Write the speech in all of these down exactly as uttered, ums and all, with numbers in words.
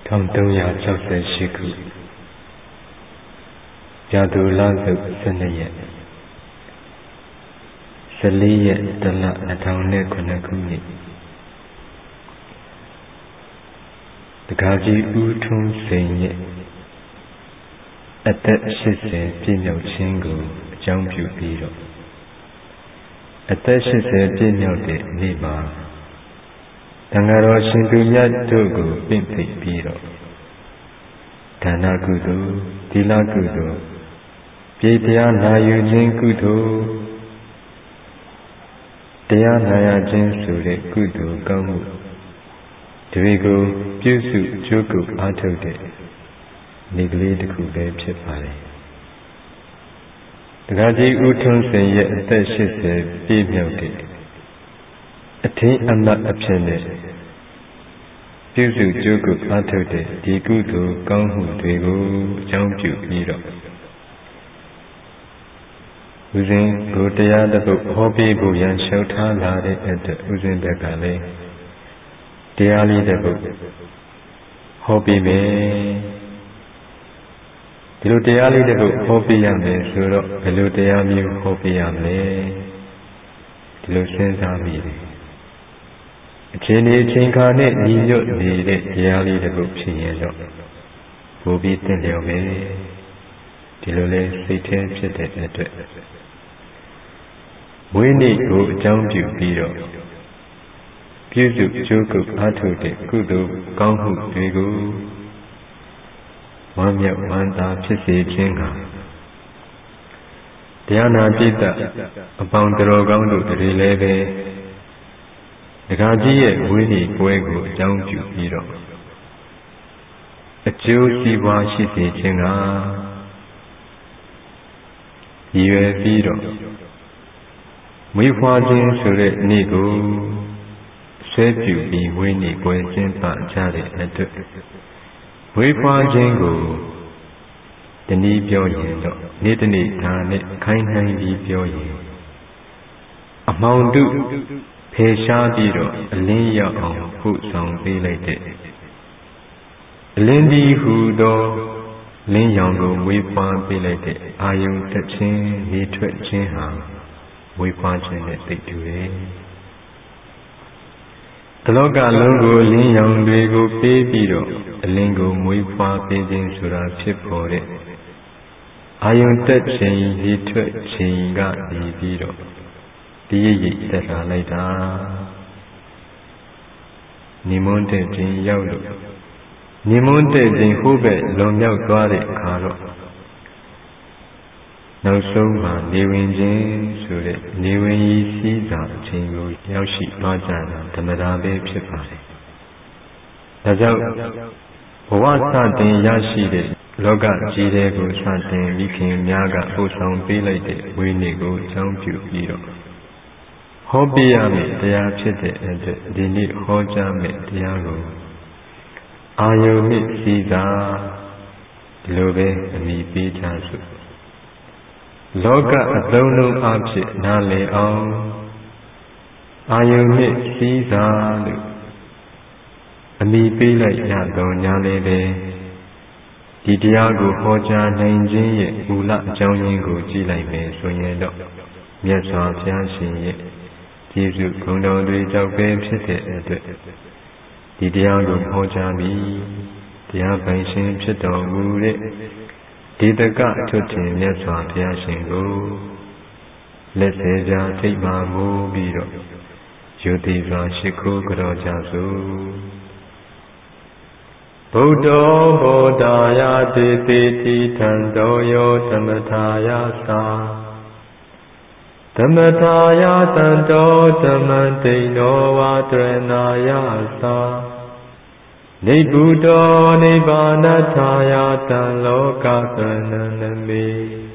ထောင်သုံးရာ၆ဆယ်ရှစ်ခုရာသူလစုပ်ဆယ်နှစ်ရက်ဆယ်လေးရက်တလနှစ်ထောင်နဲ့ခုနှစ်ခုနှစ်တက္ကကြီးဦးထွန်းစိန်ရဲ့အသက်ရှစ်ဆယ်ပြည့်မြောက်ခြင်းကိုအကြောင်းပြုပြီးတော့အသက်ရှစ်ဆယ်ပြည့်မြောက်တဲ့နေ့မှာသံဃာတော်ရှင်သူမြတ်တို့ကိုပင့်သိပြီးတော့ဒါနကုသိုလ်သီလကုသိုလ်ပြေတရားနာယူခြင်းကုသိုလ်တရားနာရခြင်းဆိုတဲ့ကုသိုလ်ကောင်းမှုတွေကိုပြုစုကြိုးကုပ်အားထုတ်တဲ့နေ့ကလေးတစ်ခုပဲဖြစ်ပါတယ်တက္ကကြီးဦးထွန်းစိန်ရဲ့အသက်ရှစ်ဆယ်ပြည့်မြောက်တဲ့အထင်အမှတ်အဖြစ်နဲ့ပြုစုကြိုးကုပ်အားထုတ်တဲ့ဒီကုသိုလ်ကောင်းမှုတွေကိုအကြောင်းပြုပြီးတော့ဦးဇင်းကိုတရားတစ်ပုဒ်ဟောပေးဖို့ရန်လျှောက်ထားလာတဲ့အတွက်ဦးဇင်းဘက်ကလည်းတရားလေးတစ်ပုဒ်ဟောပေးမယ်ဒီလိုတရားလေးတစ်ပုဒ်ဟောပေးရမယ်ဆိုတော့ဘယ်လိုတရားမျိုးဟောပေးရမလဲဒီလိုစဉ်းစားမိတယ်အချိန်ဒီအချိန်ခါနဲ့ညီညွတ်နေတဲ့တရားလေးတစ်ပုဒ်ဖြစ်ရင်တော့ပို့ပြီးသင်လျော်မယ်ဒီလိုလဲစိတ်ထဲဖြစ်တဲ့အတွက်မွေးနေ့ကိုအကြောင်းပြုပြီးတော့ပြုစုကြိုးကုပ်အားထုတ်တဲ့ကုသိုလ်ကောင်းမှုတွေကိုဝမ်းမြောက်ဝမ်းသာဖြစ်စေခြင်းကတရားနာပိဋကအပေါင်းတော်ကောင်းတို့တွေလည်းပဲတက္ကကြီးရဲ့ဝိနည်းပွဲကိုအကြောင်းပြုပြီးတော့အကျိုးစီးပွားရှိစေခြင်းကရည်ရွယ်ပြီးတော့မွေးဖွားခြင်းဆိုတဲ့နေ့ကိုဆွဲပြုပြီးဝိနည်းပွဲကျင်းပကြတဲ့အတွက်မွေးဖွားခြင်းကိုတနည်းပြောရင်တော့နေ့တစ်နေ့ဒါနဲ့ခိုင်းနှိုင်းပြီးပြောရင်အမှောင်တုဖယ်ရှားပြီးတော့အလင်းရောက်အောင်ဖို့ဆောင်ပေးလိုက်တဲ့အလင်းဒီဟူသောလင်းရောင်ကိုဝေးဖွားပေးလိုက်တဲ့အာယုန်တက်ခြင်းနေထွက်ခြင်းဟာဝေးဖွားခြင်းနဲ့သိတူတယ်တလောကလုံးကိုလင်းရောင်တွေကိုပေးပြီးတော့အလင်းကိုမွေးဖွားပေးခြင်းဆိုတာဖြစ်ပေါ်တဲ့အာယုန်တက်ခြင်းနေထွက်ခြင်းကနေပြီးတော့ဒီရည်တက်လာလိုက်တာနိမွန်းတဲ့ခြင်းရောက်လို့နိမွန်းတဲ့ခြင်းဟိုးပဲလွန်မြောက်သွားတဲ့အခါတော့နောက်ဆုံးမှာနေဝင်ခြင်းဆိုတဲ့နေဝင်ရည်စည်းစာအချိန်ကိုရောက်ရှိသွားကြတာဓမ္မတာပဲဖြစ်ပါတယ်ဒါကြောင့်ဘဝစတင်ရရှိတဲ့လောကကြီးတဲ့ကိုစတင်မိခင်များကပို့ဆောင်ပေးလိုက်တဲ့ဝိနည်းကိုအကြောင်းပြုပြီးတော့ဟောပြရမယ့်တရားဖြစ်တဲ့အတွက်ဒီနေ့ဟောကြားမယ့်တရားကိုအာယုန်မြင့်စည်းစာဒီလိုပဲအမိပေးကြစို့လောကအသုံးလုံးအဖြစ်နားလည်အောင်အာယုန်မြင့်စည်းစာလို့အမိပေးလိုက်ရတော့ညာလည်းပဲဒီတရားကိုဟောကြားနိုင်ခြင်းရဲ့မူလအကြောင်းရင်းကိုကြည့်လိုက်မယ်ဆိုရင်တော့မြတ်စွာဘုရားရှင်ရဲ့ကျေးဇူးဂုဏ်တော်တွေကြောင့်ပဲဖြစ်တဲ့အတွက်ဒီတရားကိုဟောကြားပြီးတရားပိုင်ရှင်ဖြစ်တော်မူတဲ့ဒီတကထွတ်တင်မြတ်စွာဘုရားရှင်ကိုလက်စေကြထိတ်မှမိုးပြီးတော့ယုတိစွာရှိခိုးကြောကြစို့ဗုဒ္ဓောဘောဓာယတိတိတိထံတော်ယောဓမ္မထာယသာဓမ္မထာယသံတောဓမ္မတိနောဝါတရဏာယသာနိဗ္ဗုတောနိဗ္ဗာနထာယတံလောကသရဏနမေ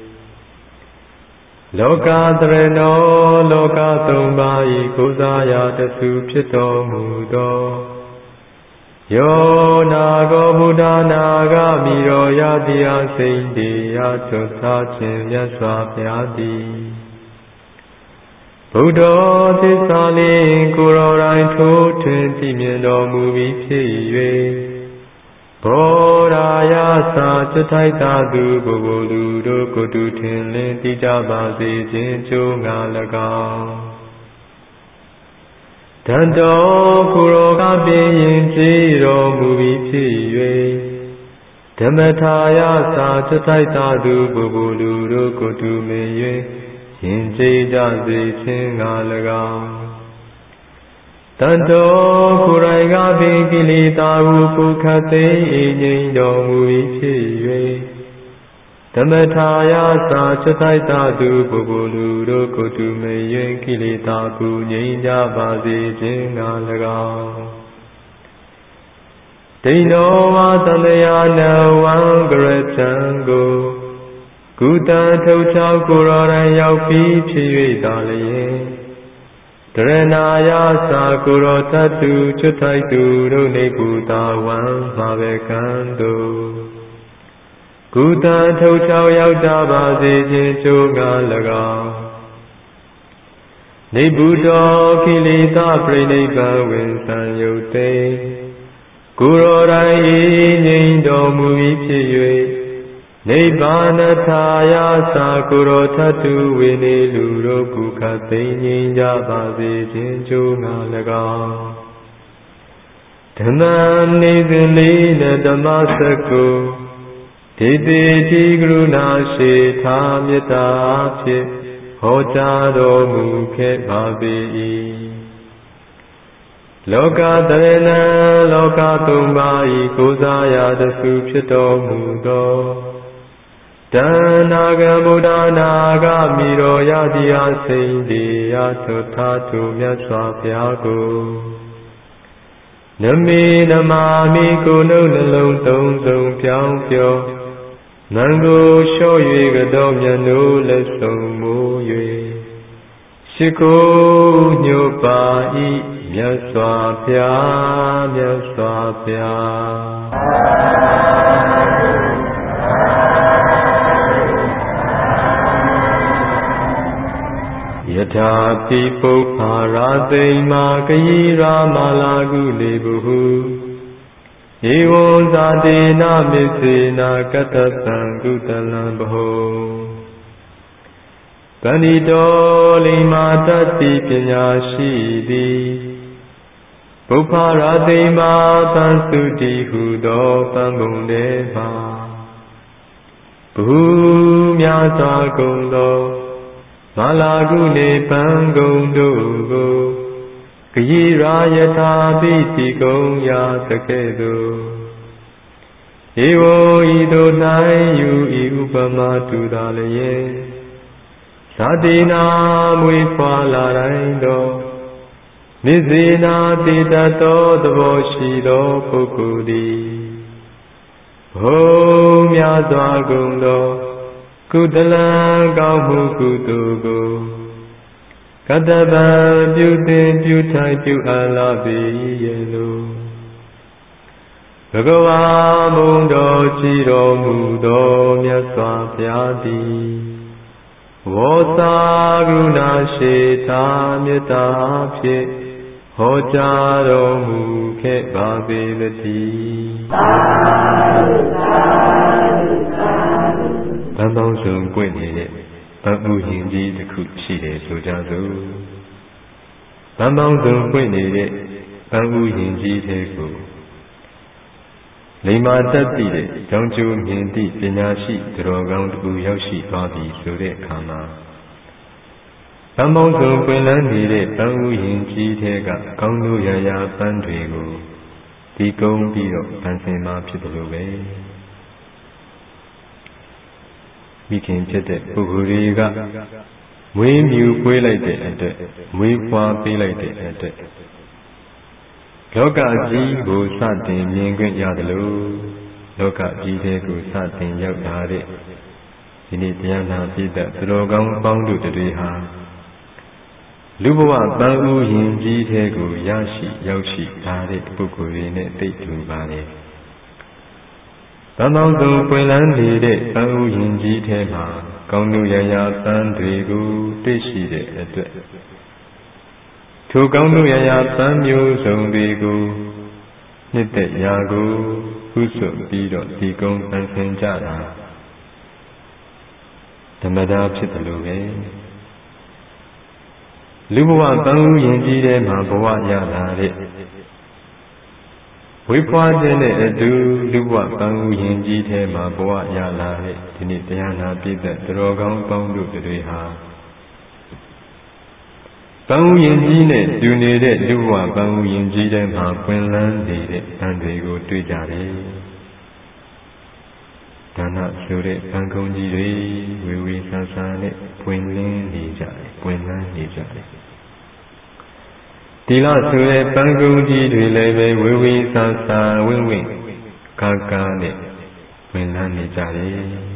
လောကသရဏောလောကသုံးပါးဤကိုးစားရာတဆူဖြစ်တော်မူသောယောနာဂောဗုဒ္ဓနာဂမိရောယတိယစိန်တေယသွတ်သားခြင်းမြတ်စွာဘုရားသည်ဗုဒ္ဓသစ္စာလင်းကိုယ်တော်တိုင်ထိုးထွင်းသိမြင်တော်မူပြီးဖြစ်၍ဘောရာယသာจิตထိုက်သာသူပုဂ္ဂိုလ်လူတို့ကိုတုထင်လင်းသိကြပါစေခြင်းကြိုးငါ၎င်းတန်တော်ကိုယ်တော်ကပင်ရင်ကြည်တော်မူပြီးဖြစ်၍ဓမ္မထာယသာจิตထိုက်သာသူပုဂ္ဂိုလ်လူတို့ကိုတုမင်၍ရင်ကြည်ကြစေခြင်းငါ၎င်းတန်တော်ကိုယ်တိုင်ကပင်ကိလေသာကိုပုခတ်သိငြိမ်တော်မူ၏ဖြစ်၍ဓမ္မထာယသာจิตထိုက်သာသူပုဂ္ဂိုလ်လူတို့ကိုတုမင်၍ကိလေသာကိုငြိမ်ကြပါစေခြင်းငါ၎င်းဒိဏောဝါသံဃာနဝံကရတံကိုကုသထုတ်ချောက်ကိုယ်တော်တိုင်ရောက်ပြီးဖြစ်၍သာလျင်တရဏာယသာကိုယ်တော်တတ်သူချွတ်ထိုက်သူတို့နေပူတာဝံမှာပဲကံတို့ကုသထုတ်ချောက်ရောက်ကြပါစေခြင်းကြိုးငါ၎င်းနေပူတော်ကိလေသာပြိဋိဘဝင်သံယုတ်သိကိုယ်တော်တိုင်ငြိမ်တော်မူ၏ဖြစ်၍နိဗ္ဗာနထာယသာကိုယ်တော်ထတ်သူဝိနေလူတို့ကုခတ်သိငြိမ်ကြပါစေခြင်းကြိုးငါ၎င်းဓမ္မနေစဉ်လေးနဲ့ဓမ္မစကုဒေတိတိကရုဏာရှိသာမေတ္တာဖြင့်ဟောကြားတော်မူခဲ့ပါပေ၏လောကတရဏံလောကသုံးပါးဤကိုးစားရာတခုဖြစ်တော်မူသောတဏ္ဍာကဗုဒ္ဓနာဂမိတော်ရတိယစိန်တိယသုထာတုမြတ်စွာဘုရားကိုနမေနမာမိကိုယ်နှုတ်နှလုံးသုံးစုံပြောင်းပြောနံကိုလျှော့၍ကတော်မြတ်နိုးလက်ဆုံးမူ၍ရှိခိုးညွတ်ပါ၏မြတ်စွာဘုရားမြတ်စွာဘုရားယထာတိပုပ္ပါရာသိမ္မာကယိရာမာလာကုလေဘုဟုဧဝံဇာတိနာမေစေနာကတ္တသံကုတလံဘဟုပဏိတောလိမ္မာတတိပညာရှိသည်ပုပ္ပါရာသိမ္မာပန်စုတိဟုသောပန်ပုံတေမှာဘုများစွာကုန်သောမာလာကုနေပံကုံတို့ကိုဂယိရာယထာပိတိကုံရာသကဲ့သို့ဧဝံဤသို့၌ယူဤဥပမာတူသာလျက်ဇာတိနာမွေဖွာလာတိုင်းသောနိစေနာတိတတ်သောသဘောရှိသောပုဂ္ဂိုလ်သည်ဘုံများစွာကုန်သောကုသလံကောင်းမှုကုသိုလ်ကိုကတ္တဗံပြုသင်ပြုထိုင်ပြုအပ်လာပေရဲ့လို့ဘဂဝါမုန်တော်ကြည်တော်မူသောမြတ်စွာဘုရားသည်ဝေါစာကရုဏာရှိသာမေတ္တာဖြင့်ဟောကြားတော်မူခဲ့ပါပေသတည်းဘံပေါင်းစုံ꿰နေတဲ့ဗံဥယျင်ကြီးတစ်ခုရှိတယ်ဆိုကြစို့ဗံပေါင်းစုံ꿰နေတဲ့ဗံဥယျင်ကြီးတဲ့ကိုလိမ္မာတတ်သိတဲ့ကြောင်းကျိုးမြင်သည့်ပညာရှိသူတော်ကောင်းတူရောက်ရှိသွားပြီဆိုတဲ့အခါမှာဗံပေါင်းစုံ꿰လန်းနေတဲ့ဗံဥယျင်ကြီးတဲ့ကကောင်းတို့ရာရာပန်းတွေကိုဒီကုန်းပြီးတော့ဗံစင်မှာဖြစ်တယ်လို့ပဲမိခင်ဖြစ်တဲ့ပုဂ္ဂိုလ်တွေကမွေးမြူပွေးလိုက်တဲ့အတွက်မွေးဖွားပေးလိုက်တဲ့အတွက်လောကကြီးကိုစတင်မြင်ခွင့်ရတယ်လို့လောကကြီးတဲ့ကိုစတင်ရောက်လာတဲ့ဒီနေ့တရားနာပိဋကသူတော်ကောင်းပေါင်းတို့တွေဟာလူဘဝပန်းဥယျင်ကြီးတဲ့ကိုရရှိရောက်ရှိလာတဲ့ပုဂ္ဂိုလ်တွေနဲ့သိတူပါတယ်ဗံပေါင်းစုံ꿰လန်းနေတဲ့ဗံဥယျင်ကြီးထဲမှာကောင်းတို့ရာရာပန်းတွေကိုတွေ့ရှိတဲ့အတွက်ထိုကောင်းတို့ရာရာပန်းမျိုးစုံတွေကိုနှစ်သက်ရာကိုကုစွပြီးတော့ဒီကုန်းပန်းဆင်ကြတာဓမ္မတာဖြစ်တယ်လို့ပဲလူဘဝပန်းဦးရင်ကြီးထဲမှာဘဝရလာတဲ့ဝိဖွားတဲ့အတူလူဘဝပန်းဦးရင်ကြီးထဲမှာဘဝရလာတဲ့ဒီနေ့တရားနာပြည့်တဲ့တော်ကောင်းပေါင်းတို့တွေဟာပန်းဦးရင်ကြီးနဲ့တူနေတဲ့လူဘဝပန်းဦးရင်ကြီးထဲမှာပွင့်လန်းနေတဲ့တန်တွေကိုတွေ့ကြတယ်ဒါနဆိုတဲ့ပန်းကုန်းကြီးတွေဝေဝေဆာဆာနဲ့ပွင့်လင်းနေကြတယ်ပွင့်လန်းနေကြတယ်ဒီလားဆိုတဲ့ပန်းကုန်းကြီးတွေလည်းပဲဝေဝေဆာဆာဝင့်ဝင့်ကာကာနဲ့ပွင့်လန်းနေကြတယ်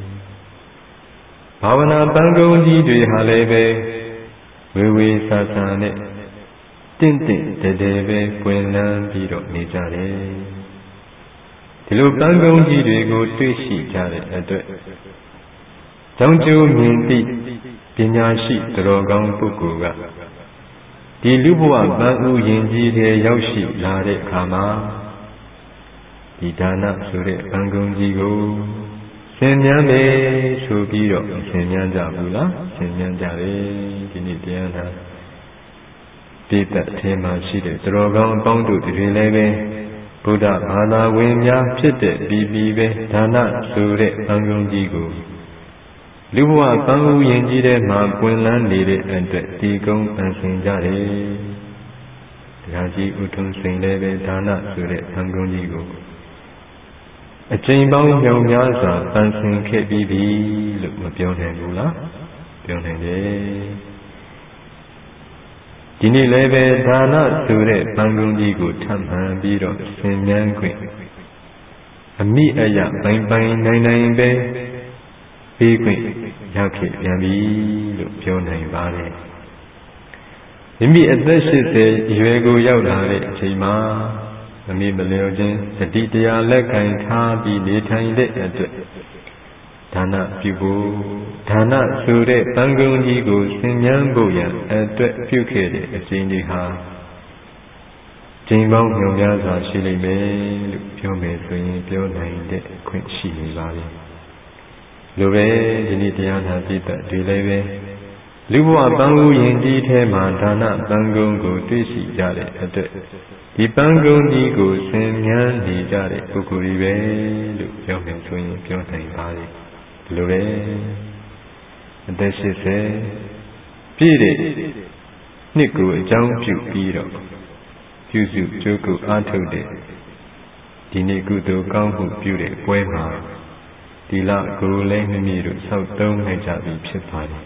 ဘာဝနာပန်းကုန်းကြီးတွေဟာလည်းပဲဝေဝေဆာဆာနဲ့တင့်တင့်တဲတဲပဲပွင့်လန်းပြီးတော့နေကြတယ်ဒီလိုပန်းကုန်းကြီးတွေကိုတွေ့ရှိကြတဲ့အတွက်ကြောင့်ကျိုးမြင်သိပညာရှိတော်ကောင်းပုဂ္ဂိုလ်ကဒီလူဘဝပန်းဦးရင်ကြီးတွေရောက်ရှိလာတဲ့အခါမှာဒီဒါနဆိုတဲ့ပန်းကုန်းကြီးကိုဆင်မြန်းတယ်ဆိုပြီးတော့ဆင်မြန်းကြဘူးလားဆင်မြန်းကြတယ်ဒီနေ့တရားနာပိဋကတ်ထဲမှာရှိတဲ့တော်ကောင်းအပေါင်းတို့တွေလည်းပဲဘုရားဘာသာဝင်များဖြစ်တဲ့ပြီးပြီးပဲဒါနဆိုတဲ့ပန်းကုန်းကြီးကိုလူဘဝပန်းဦးရင်ကြီးထဲမှာပွင့်လန်းနေတဲ့အတွက်ဒီကုန်းပန်းဆင်ကြတယ်တရားကြီးဥထုံးစိန်လည်းပဲဒါနဆိုတဲ့ပန်းကုန်းကြီးကိုအချိန်ပေါင်းမြောင်များစွာပန်းဆင်ခဲ့ပြီးပြီလို့မပြောနိုင်ဘူးလားပြောနိုင်တယ်ဒီနေ့လည်းပဲဒါနဆိုတဲ့ပန်းကုန်းကြီးကိုထပ်မှန်ပြီးတော့ဆင်မြန်းခွင့်အမိအယပိုင်ပိုင်နိုင်နိုင်ပဲပြီးခွင့်ရောက်ခဲ့ပြန်ပြီလို့ပြောနိုင်ပါတယ်မိမိအသက်၈၀အရွယ်ကိုရောက်လာတဲ့အချိန်မှာမမိမလျော်ခြင်းတတိတရားလက်ကင်ထားပြီးနေထိုင်တဲ့အတွက်ဒါနပြုဖို့ဒါနဆိုတဲ့ပန်းကုန်းကြီးကိုဆင်မြန်းဖို့ရန်အတွက်ပြုခဲ့တဲ့အချိန်တွေဟာချိန်ပေါင်းမြောင်များစွာရှိလိမ့်မယ်လို့ပြောမယ်ဆိုရင်ပြောနိုင်တဲ့အခွင့်ရှိနေပါပြီလိုပဲဒီနေ့တရားနာပိဋကတွေလည်းပဲလူဘဝပန်းဦးရင်ကြီးထဲမှာဒါနပန်းကုန်းကိုတွေ့ရှိကြတဲ့အတွက်ဒီပန်းကုန်းကြီးကိုဆင်မြန်းနေကြတဲ့ပုဂ္ဂိုလ်တွေပဲလို့ပြောမယ်ဆိုရင်ပြောနိုင်ပါပြီလိုပဲအသက်၈၀ပြည့်တဲ့နှစ်ကိုအကြောင်းပြုပြီးတော့ပြုစုကြိုးကုအားထုတ်တဲ့ဒီနေ့ကုသိုလ်ကောင်းမှုပြုတဲ့ပွဲမှာဒီလကိုလည်းမိမိတို့ဆောက်သုံးနိုင်ကြပြီဖြစ်ပါတယ်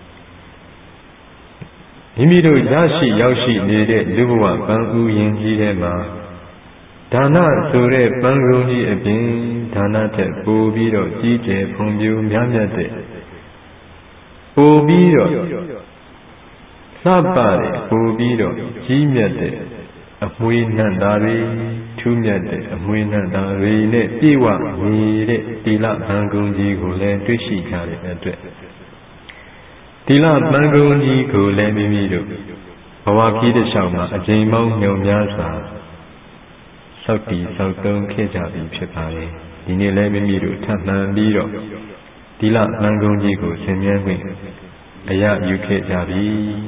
မိမိတို့ရရှိရောက်ရှိနေတဲ့လူဘဝပန်းဦးရင်ကြီးထဲမှာဒါနဆိုတဲ့ပန်းကုန်းကြီးအပြင်ဒါနထက်ပိုပြီးတော့ကြီးကျယ်ဖွံ့ဖြိုးများမြတ်တဲ့ပိုပြီးတော့လှပတဲ့ပိုပြီးတော့ကြီးမြတ်တဲ့အမွေနှံ့သားတွေထူးမြတ်တဲ့အမွေနှံ့သားတွေနဲ့ပြည့်ဝနေတဲ့တိလပန်းကုန်းကြီးကိုလည်းတွေ့ရှိကြတဲ့အတွက်တိလပန်းကုန်းကြီးကိုလည်းမိမိတို့ဘဝကြီးတစ်လျှောက်မှာအကျဉ်းပေါင်းမြောင်များစွာစောက်တည်စောက်သုံးခဲ့ကြပြီဖြစ်ပါလေဒီနေ့လည်းမိမိတို့ထပ်မံပြီးတော့တိလပန်းကုန်းကြီးကိုဆင်မြန်းခွင့်အရယူခဲ့ကြပြီ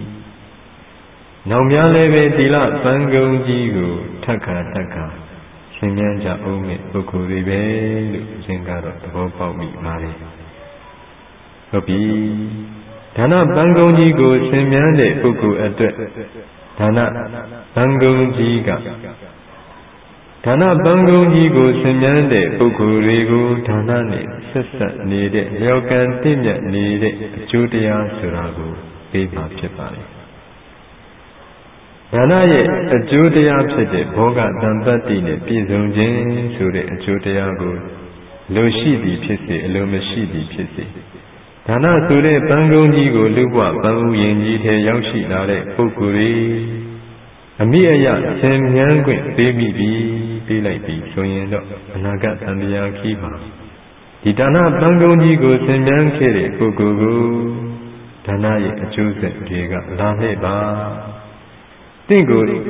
နောက်များလည်းပဲတိလပန်းကုန်းကြီးကိုထပ်ခါထပ်ခါဆင်မြန်းကြအောင်မဲ့ပုဂ္ဂိုလ်တွေပဲလို့အရှင်ကတော့သဘောပေါက်မိပါတယ်ဟုတ်ပြီဒါနပန်းကုန်းကြီးကိုဆင်မြန်းတဲ့ပုဂ္ဂိုလ်အတွက်ဒါနပန်းကုန်းကြီးကဒါနပန်းကုန်းကြီးကိုဆင်မြန်းတဲ့ပုဂ္ဂိုလ်တွေကိုဒါနနဲ့ဆက်ဆက်နေတဲ့လျော်ကန်တင့်မြတ်နေတဲ့အကျိုးတရားဆိုတာကိုသိမှာဖြစ်ပါလေဒါနရဲ့အကျိုးတရားဖြစ်တဲ့ဘောဂတံပတ္တိနဲ့ပြည့်စုံခြင်းဆိုတဲ့အကျိုးတရားကိုလိုရှိသည်ဖြစ်စေအလိုမရှိသည်ဖြစ်စေဒါနဆိုတဲ့ပန်းကုန်းကြီးကိုလူ့ဘဝပန်းဦးရင်ကြီးထဲရောက်ရှိလာတဲ့ပုဂ္ဂိုလ်တွေအမိအယဆင်မြန်းခွင့်ပေးမိပြီပေးလိုက်ပြီဆိုရင်တော့အနာဂတ်သံဃာခီးမှာဒီဒါနပန်းကုန်းကြီးကိုဆင်မြန်းခဲ့တဲ့ပုဂ္ဂိုလ်ကိုဒါနရဲ့အကျိုးဆက်တွေကလာခဲ့ပါတင့်ကို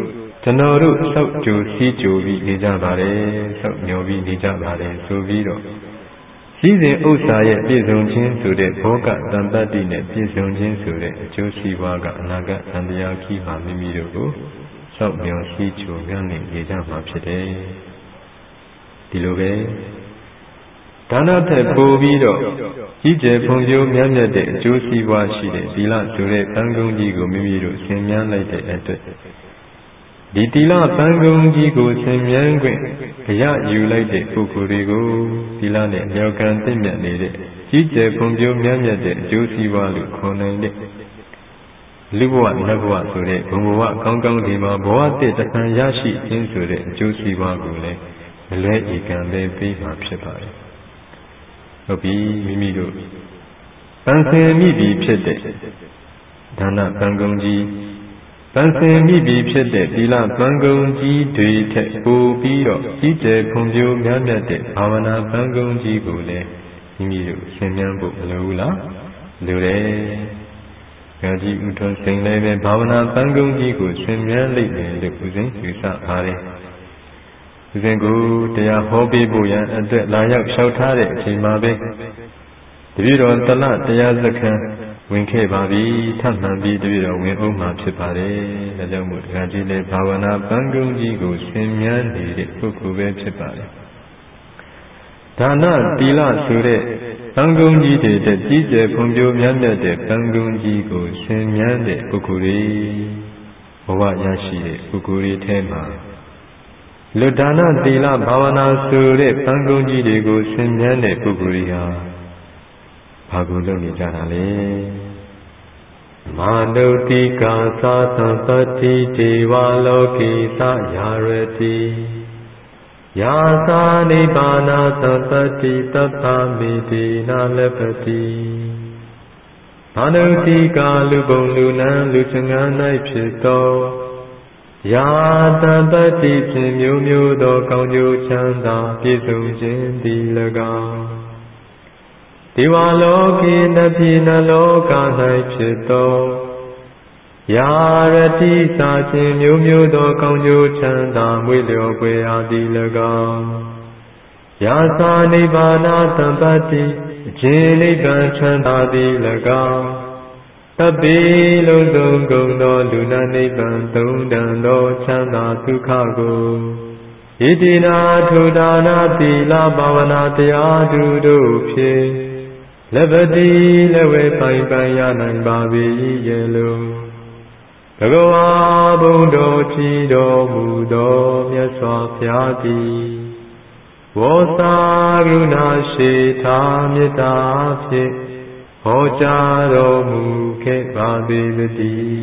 ကျွန်တော်တို့စောက်ကြိုစီးကြိုပြီးနေကြပါတယ်စောက်မျောပြီးနေကြပါတယ်ဆိုပြီးတော့စည်းစိမ်ဥစ္စာရဲ့ပြည့်စုံခြင်းဆိုတဲ့ဘောကတန်တတ္တိနဲ့ပြည့်စုံခြင်းဆိုတဲ့အကျိုးစီးပွားကအနာဂတ်သံတရားခီးမှာမိမိတို့ကိုစောက်မျောစီးကြိုငန်းနေနေကြမှာဖြစ်တယ်ဒီလိုပဲဒါနထက်ပိုပြီးတော့ကြီးကျယ်ဖွံ့ဖြိုးမြတ်မြတ်တဲ့အကျိုးစီးပွားရှိတဲ့သီလဆိုတဲ့ပန်းကုန်းကြီးကိုမိမိတို့ဆင်မြန်းလိုက်တဲ့အတွက်ဒီသီလပန်းကုန်းကြီးကိုဆင်မြန်းခွင့်ကြရယူလိုက်တဲ့ပုဂ္ဂိုလ်တွေကိုသီလနဲ့မြောက်ကံတင့်မြတ်နေတဲ့ကြီးကျယ်ဖွံ့ဖြိုးမြတ်မြတ်တဲ့အကျိုးစီးပွားလို့ခေါ်နိုင်တဲ့လူဘဝနတ်ဘဝဆိုတဲ့ဘုံဘဝကောင်းကောင်းဒီမှာဘဝတည်တခံရရှိခြင်းဆိုတဲ့အကျိုးစီးပွားကိုလည်းမလွဲဧကံပဲပေးမှာဖြစ်ပါတယ်ဟုတ်ပြီမိမိတို့ပန်းဆင်မိပြီဖြစ်တဲ့ဒါနပန်းကုန်းကြီးပန်းဆင်မိပြီဖြစ်တဲ့သီလပန်းကုန်းကြီးတွေထက်ပိုပြီးတော့ကြီးကျယ်ဖွံ့ဖြိုးများမြတ်တဲ့ဘာဝနာပန်းကုန်းကြီးကိုလည်းမိမိတို့ဆင်မြန်းဖို့မလိုဘူးလားလိုတယ်။ညာကြီးဥထွန်းစိန်လည်းပဲဘာဝနာပန်းကုန်းကြီးကိုဆင်မြန်းလိုက်တယ်လို့ဥစဉ်ယူဆပါတယ်။ဥစဉ်ကိုတရားဟောပေးဖို့ရန်အတွက်လာရောက်လျှောက်ထားတဲ့အချိန်မှာပဲတပည့်တော်တလတရားစခန်းဝင်ခဲ့ပါပြီထပ်မှန်ပြီးတပည့်တော်ဝင်အောင်မှာဖြစ်ပါတယ်ဒါကြောင့်မို့တရားကြီးလေးဘာဝနာပန်းကုန်းကြီးကိုဆင်မြန်းနေတဲ့ပုဂ္ဂိုလ်ပဲဖြစ်ပါတယ်ဒါနသီလဆိုတဲ့ပန်းကုန်းကြီးတွေတဲ့ကြီးကျယ်ဖွံ့ဖြိုးများမြတ်တဲ့ပန်းကုန်းကြီးကိုဆင်မြန်းတဲ့ပုဂ္ဂိုလ်တွေဘဝရရှိတဲ့ပုဂ္ဂိုလ်တွေထဲမှာလူဒါနသီလဘာဝနာဆိုတဲ့ပန်းကုန်းကြီးတွေကိုဆင်မြန်းတဲ့ပုဂ္ဂိုလ်တွေဟာဘာကိုလုပ်နေကြတာလဲမာနုတိကာသာသံပတိဒေဝလောကိသယာရတိယာသာနိဗ္ဗာနသံပတိတပ္ပမိတိနာလပတိမာနုတိကာလူပုံလူနံလူချငန်း၌ဖြစ်သောယာသံပတိဖြင့်မျိုးမျိုးသောကောင်းကျိုးချမ်းသာပြည့်စုံခြင်းသည်၎င်းဒီဝါလောကိနပိနလောက၌ဖြစ်သောယာရတိစာခြင်းမျိုးမျိုးသောကောင်းကျိုးချမ်းသာမွေ့လျော်ပွေအားသည်၎င်းယာသာနိဗ္ဗာနသံပတိအခြင်းနိဗ္ဗာန်ချမ်းသာသည်၎င်းသဗ္ဗေလုံးစုံကုန်သောလူနာနိဗ္ဗာန်သုံးတန်သောချမ်းသာဒုက္ခကိုဣတိနာထုဒါနာသီလဘာဝနာတရားသူတို့ဖြင့်လက်ပတိလက်ဝဲပိုင်ပိုင်ရနိုင်ပါပေရဲ့လို့ဘဂဝါဘုံတော်ကြည်တော်မူသောမြတ်စွာဘုရားသည်ဝေါစာကရုဏာရှိသာမေတ္တာဖြင့်ဟောကြားတော်မူခဲ့ပါပေတည်း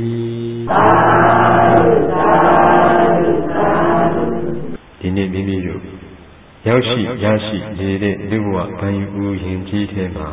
ဒီနေ့မိမိတို့ရောက်ရှိရရှိနေတဲ့လူဘဝဘန်ယူရင်ကြီးထဲမှာ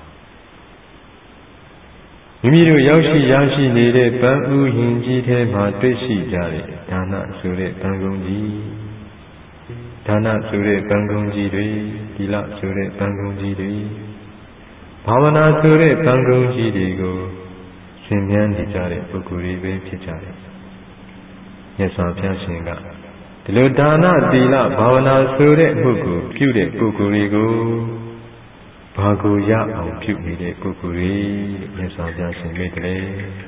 မိမိတို့ရောက်ရှိရရှိနေတဲ့ဗန်ဥယင်ကြီးထဲမှာတွေ့ရှိကြတဲ့ဒါနဆိုတဲ့ဗန်ကုန်းကြီးဒါနဆိုတဲ့ဗန်ကုန်းကြီးတွေသီလဆိုတဲ့ဗန်ကုန်းကြီးတွေဘာဝနာဆိုတဲ့ဗန်ကုန်းကြီးတွေကိုသင်မြန်းနေကြတဲ့ပုဂ္ဂိုလ်တွေပဲဖြစ်ကြတယ်မြတ်စွာဘုရားရှင်ကဒီလိုဒါနသီလဘာဝနာဆိုတဲ့အမှုကိုပြုတဲ့ပုဂ္ဂိုလ်တွေကိုဘာကိုရအောင်ပြုနေတဲ့ပုဂ္ဂိုလ်တွေမြတ်စွာဘုရားရှင်မိတ်တယ်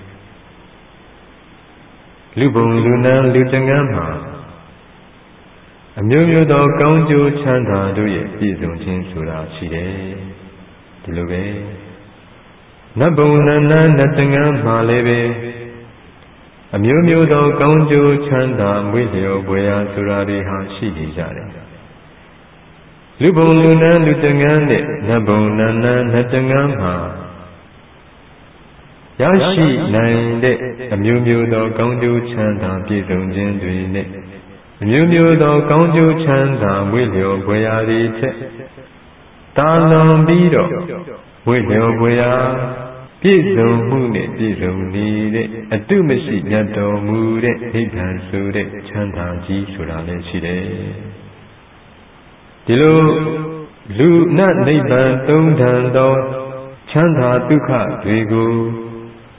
လူဘုံလူနန်းလူတငန်းမှာအမျိုးမျိုးသောကောင်းကျိုးချမ်းသာတို့ရဲ့ပြည့်စုံခြင်းဆိုတာရှိတယ်ဒီလိုပဲနတ်ဘုံနန်းနန်းနတ်တငန်းမှာလည်းပဲအမျိုးမျိုးသောကောင်းကျိုးချမ်းသာမွေ့လျော်ပွေရာဆိုတာတွေဟာရှိနေကြတယ်လူဘုံလူနန်းလူတငန်းနဲ့နတ်ဘုံနန်းနန်းနတ်တငန်းမှာရရှိနိုင်တဲ့အမျိုးမျိုးသောကောင်းကျိုးချမ်းသာပြည့်စုံခြင်းတွေနဲ့အမျိုးမျိုးသောကောင်းကျိုးချမ်းသာမွေ့လျော်ပွေရာတွေထက်တာလွန်ပြီးတော့မွေ့လျော်ပွေရာပြည့်စုံမှုနဲ့ပြည့်စုံနေတဲ့အတုမရှိမြတ်တော်မူတဲ့နိဗ္ဗာန်ဆိုတဲ့ချမ်းသာကြီးဆိုတာလည်းရှိတယ်ဒီလိုလူနတ်နိဗ္ဗာန်သုံးထန်သောချမ်းသာဒုက္ခတွေကို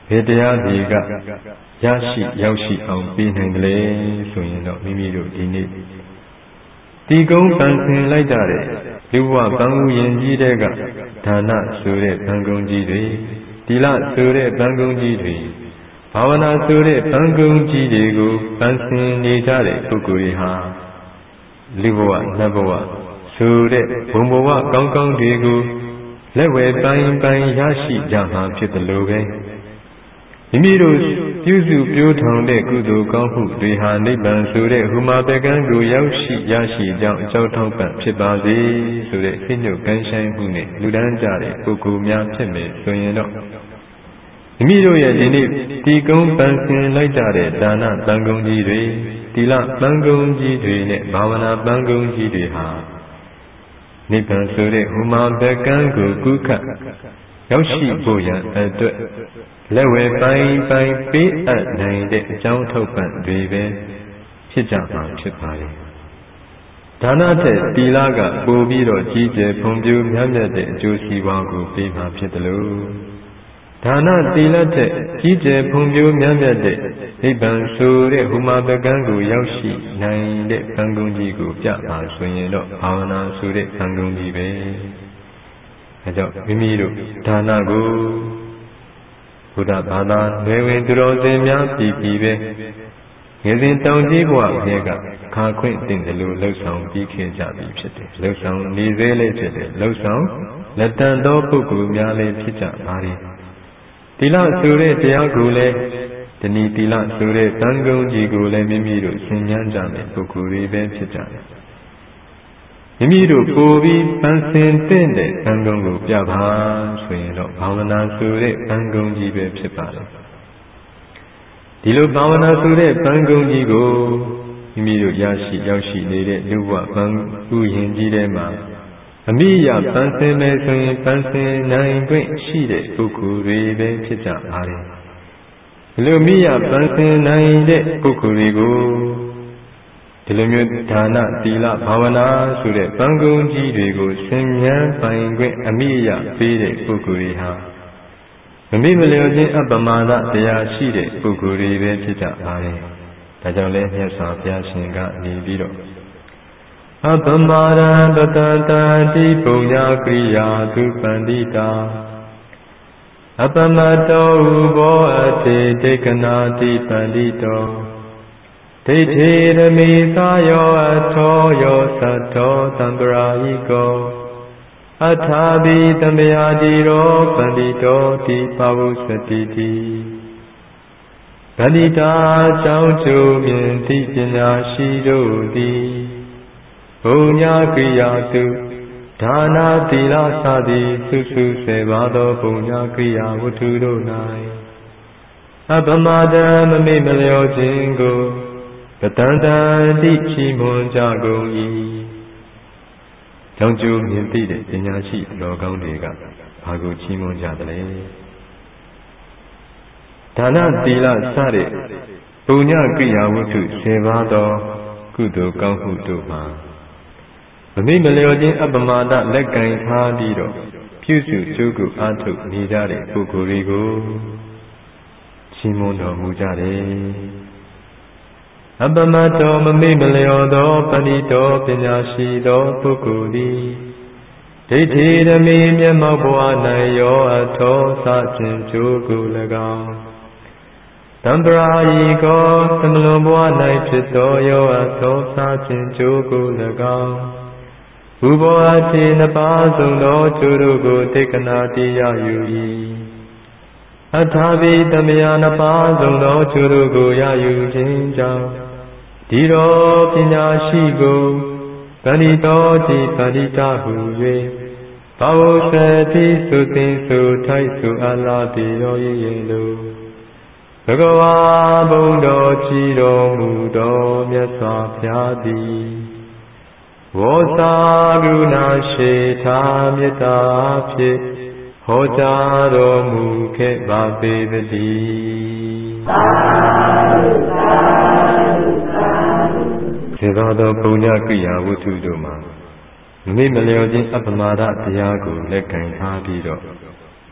ဘယ်တရားဒီကရရှိရောက်ရှိအောင်ပြီးနိုင်တယ်လေဆိုရင်တော့မိမိတို့ဒီနေ့ဒီကုန်းပန်ဆင်လိုက်ကြတဲ့လူဘဝပန်းဥယျာဉ်ကြီးတဲ့ကဒါနဆိုတဲ့ပန်းကုန်းကြီးတွေသီလဆိုတဲ့ပန်းကုန်းကြီးတွေဘာဝနာဆိုတဲ့ပန်းကုန်းကြီးတွေကိုပန်ဆင်နေကြတဲ့ပုဂ္ဂိုလ်တွေဟာလူဘဝနတ်ဘဝဆိုတဲ့ဘုံဘဝကောင်းကောင်းတွေကိုလက်ဝဲပိုင်းပိုင်းရရှိကြမှာဖြစ်တယ်လို့ပဲမိမိတို့ပြုစုပြိုးထောင်တဲ့ကုသိုလ်ကောင်းမှုတွေဟာနိဗ္ဗာန်ဆိုတဲ့ဟူမာပကံကိုရောက်ရှိရရှိကြောင်းအကြောင်းထောက်ပံ့ဖြစ်ပါစေဆိုတဲ့စိတ်ညွတ်ကမ်းဆိုင်မှုနဲ့လူဒန်းကြတဲ့ပုဂ္ဂိုလ်များဖြစ်မယ်ဆိုရင်တော့မိမိတို့ရဲ့ဒီနေ့ဒီကုန်းပန်ဆင်လိုက်ကြတဲ့ဒါနပန်းကုန်းကြီးတွေသီလပန်းကုန်းကြီးတွေနဲ့ဘာဝနာပန်းကုန်းကြီးတွေဟာနိဗ္ဗာန်ဆိုတဲ့ဟူမာပကံကိုကုခတ်ရောက်ရှိဖို့ရန်အတွက်လက်ဝဲပိုင်းပိုင်းပေးအပ်နိုင်တဲ့အကြောင်းထောက်ပံ့တွေပဲဖြစ်ကြမှာဖြစ်ပါလေ။ဒါနတဲ့သီလကပိုပြီးတော့ကြီးကျယ်ဖွံ့ဖြိုးများမြတ်တဲ့အကျိုးစီးပွားကိုပေးမှာဖြစ်တယ်လို့ဒါနသီလတဲ့ကြီးကျယ်ဖွံ့ဖြိုးများမြတ်တဲ့နိဗ္ဗာန်ဆိုတဲ့ဟူမာပကံကိုရောက်ရှိနိုင်တဲ့ဘံကုန်းကြီးကိုပြပါဆိုရင်တော့ဘာဝနာဆိုတဲ့ဘံကုန်းကြီးပဲ။အဲကြောင့်မိမိတို့ဒါနကိုဘုရားဘာသာနွယ်ဝင်သူတော်စင်များပြည်ပြည်ပဲငယ်စဉ်တောင်ကြီးဘဝမြဲကခါခွင့်တင်တယ်လို့လှုပ်ဆောင်ပြီးခဲ့ကြပြီဖြစ်တယ်လှုပ်ဆောင်နေသေးလေးဖြစ်တယ်လှုပ်ဆောင်လက်တန်သောပုဂ္ဂိုလ်များလည်းဖြစ်ကြပါလေသီလဆိုတဲ့တရားကိုလည်းတဏီသီလဆိုတဲ့သံဃုံကြီးကိုလည်းမိမိတို့သင်ញ្ញမ်းကြမယ်ပုဂ္ဂိုလ်တွေပဲဖြစ်ကြတယ်မိမိတို့ပို့ပြီးပန်းစင်တဲ့တဲ့သံဃုံကိုပြပါဆိုရင်တော့ဘာဝနာဆိုတဲ့သံဃုံကြီးပဲဖြစ်ပါတယ်ဒီလိုဘာဝနာဆိုတဲ့သံဃုံကြီးကိုမိမိတို့ရရှိရောက်ရှိနေတဲ့လူဘဝပန်းဥယျာဉ်ကြီးထဲမှာအမိယပန်းစင်မယ်ဆိုရင်ပန်းစင်နိုင်ခွင့်ရှိတဲ့ပုဂ္ဂိုလ်တွေပဲဖြစ်ကြပါတယ်ဒီလိုမိယပန်းစင်နိုင်တဲ့ပုဂ္ဂိုလ်တွေကိုဒီလိုမျိုးဒါနသီလဘာဝနာဆိုတဲ့ပန်းကုန်းကြီးတွေကိုဆင်ញံပိုင်ခွင့်အမိယပေးတဲ့ပုဂ္ဂိုလ်တွေဟာမမိမလျော်ခြင်းအပ္ပမဒတရားရှိတဲ့ပုဂ္ဂိုလ်တွေပဲဖြစ်ကြပါတယ်။ဒါကြောင့်လည်းမြတ်စွာဘုရားရှင်ကနေပြီးတော့အပ္ပမဒံပတံတံတိပုံညာကရိယာသူပန္တိတာအပ္ပမတောဥဘောအတေတေကနာတိပန္တိတောဒိဋ္ဌိရမိသာယောအထောယောသတ္တောသံပရာယိကောအထာဘိတမယာတိရောပန္တိတောတိပဝုစတိတိဗန္တိတာကြောင့်ကျိုးမြင်သိပညာရှိတို့သည်ဘုံညာကိယာတုဒါနာသီလစသည်စုစုစေပါသောဘုံညာကိယာဝတ္ထုတို့၌အပမဒံမမေ့မလျောခြင်းကိုပတံတံတိချီးမွမ်းကြကုန်၏ကြောင့်ကျိုးမြင်သိတဲ့ပညာရှိတော်ကောင်းတွေကဘာကိုချီးမွမ်းကြသလဲဒါနသီလစတဲ့ဘုံညကိယာဝတ္ထုဆယ်ပါးသောကုသိုလ်ကောင်းမှုတို့မှာမမိမလျော်ခြင်းအပ္ပမဒလက်ကင်ထားပြီးတော့ပြုစုကြိုးကိုအားထုတ်နေကြတဲ့ပုဂ္ဂိုလ်တွေကိုချီးမွမ်းတော်မူကြတယ်အပ္ပမတောမမိမလျော်သောပဏိတောပညာရှိသောပုဂ္ဂိုလ်သည်ဒိဋ္ဌိဓမေမျက်မှောက်ဘဝ၌ရောအထောစခြင်းကြိုးကို၎င်းတံပရာယိကောသမလွန်ဘဝ၌ဖြစ်သောရောအထောစခြင်းကြိုးကို၎င်းဥဘောအတိနှစ်ပါးစုံသောကျိုးတို့ကိုတေကနာတိယယူ၏အထာဘိတမယနှစ်ပါးစုံသောကျိုးတို့ကိုရယူခြင်းကြောင့်ဒီတော်ပညာရှိကိုပဏိတောတိပဏိတာဟု၍ဘာဝသတိသုသိသုထိုက်သုအလားတိရောရည်လိုဘဂဝါဘုံတော်ကြည်တော်မူတော်မြတ်စွာဘုရားသည်ဝေါစာကရုဏာရှိထာမေတ္တာဖြင့်ဟောကြားတော်မူခဲ့ပါပေသတည်းသာဓုသာဓုသာဓုစေသောသောပုညကိယာဝတ္ထုတို့မှာမိမလျော်ခြင်းအပ္ပမဒတရားကိုလက်ကင်ထားပြီးတော့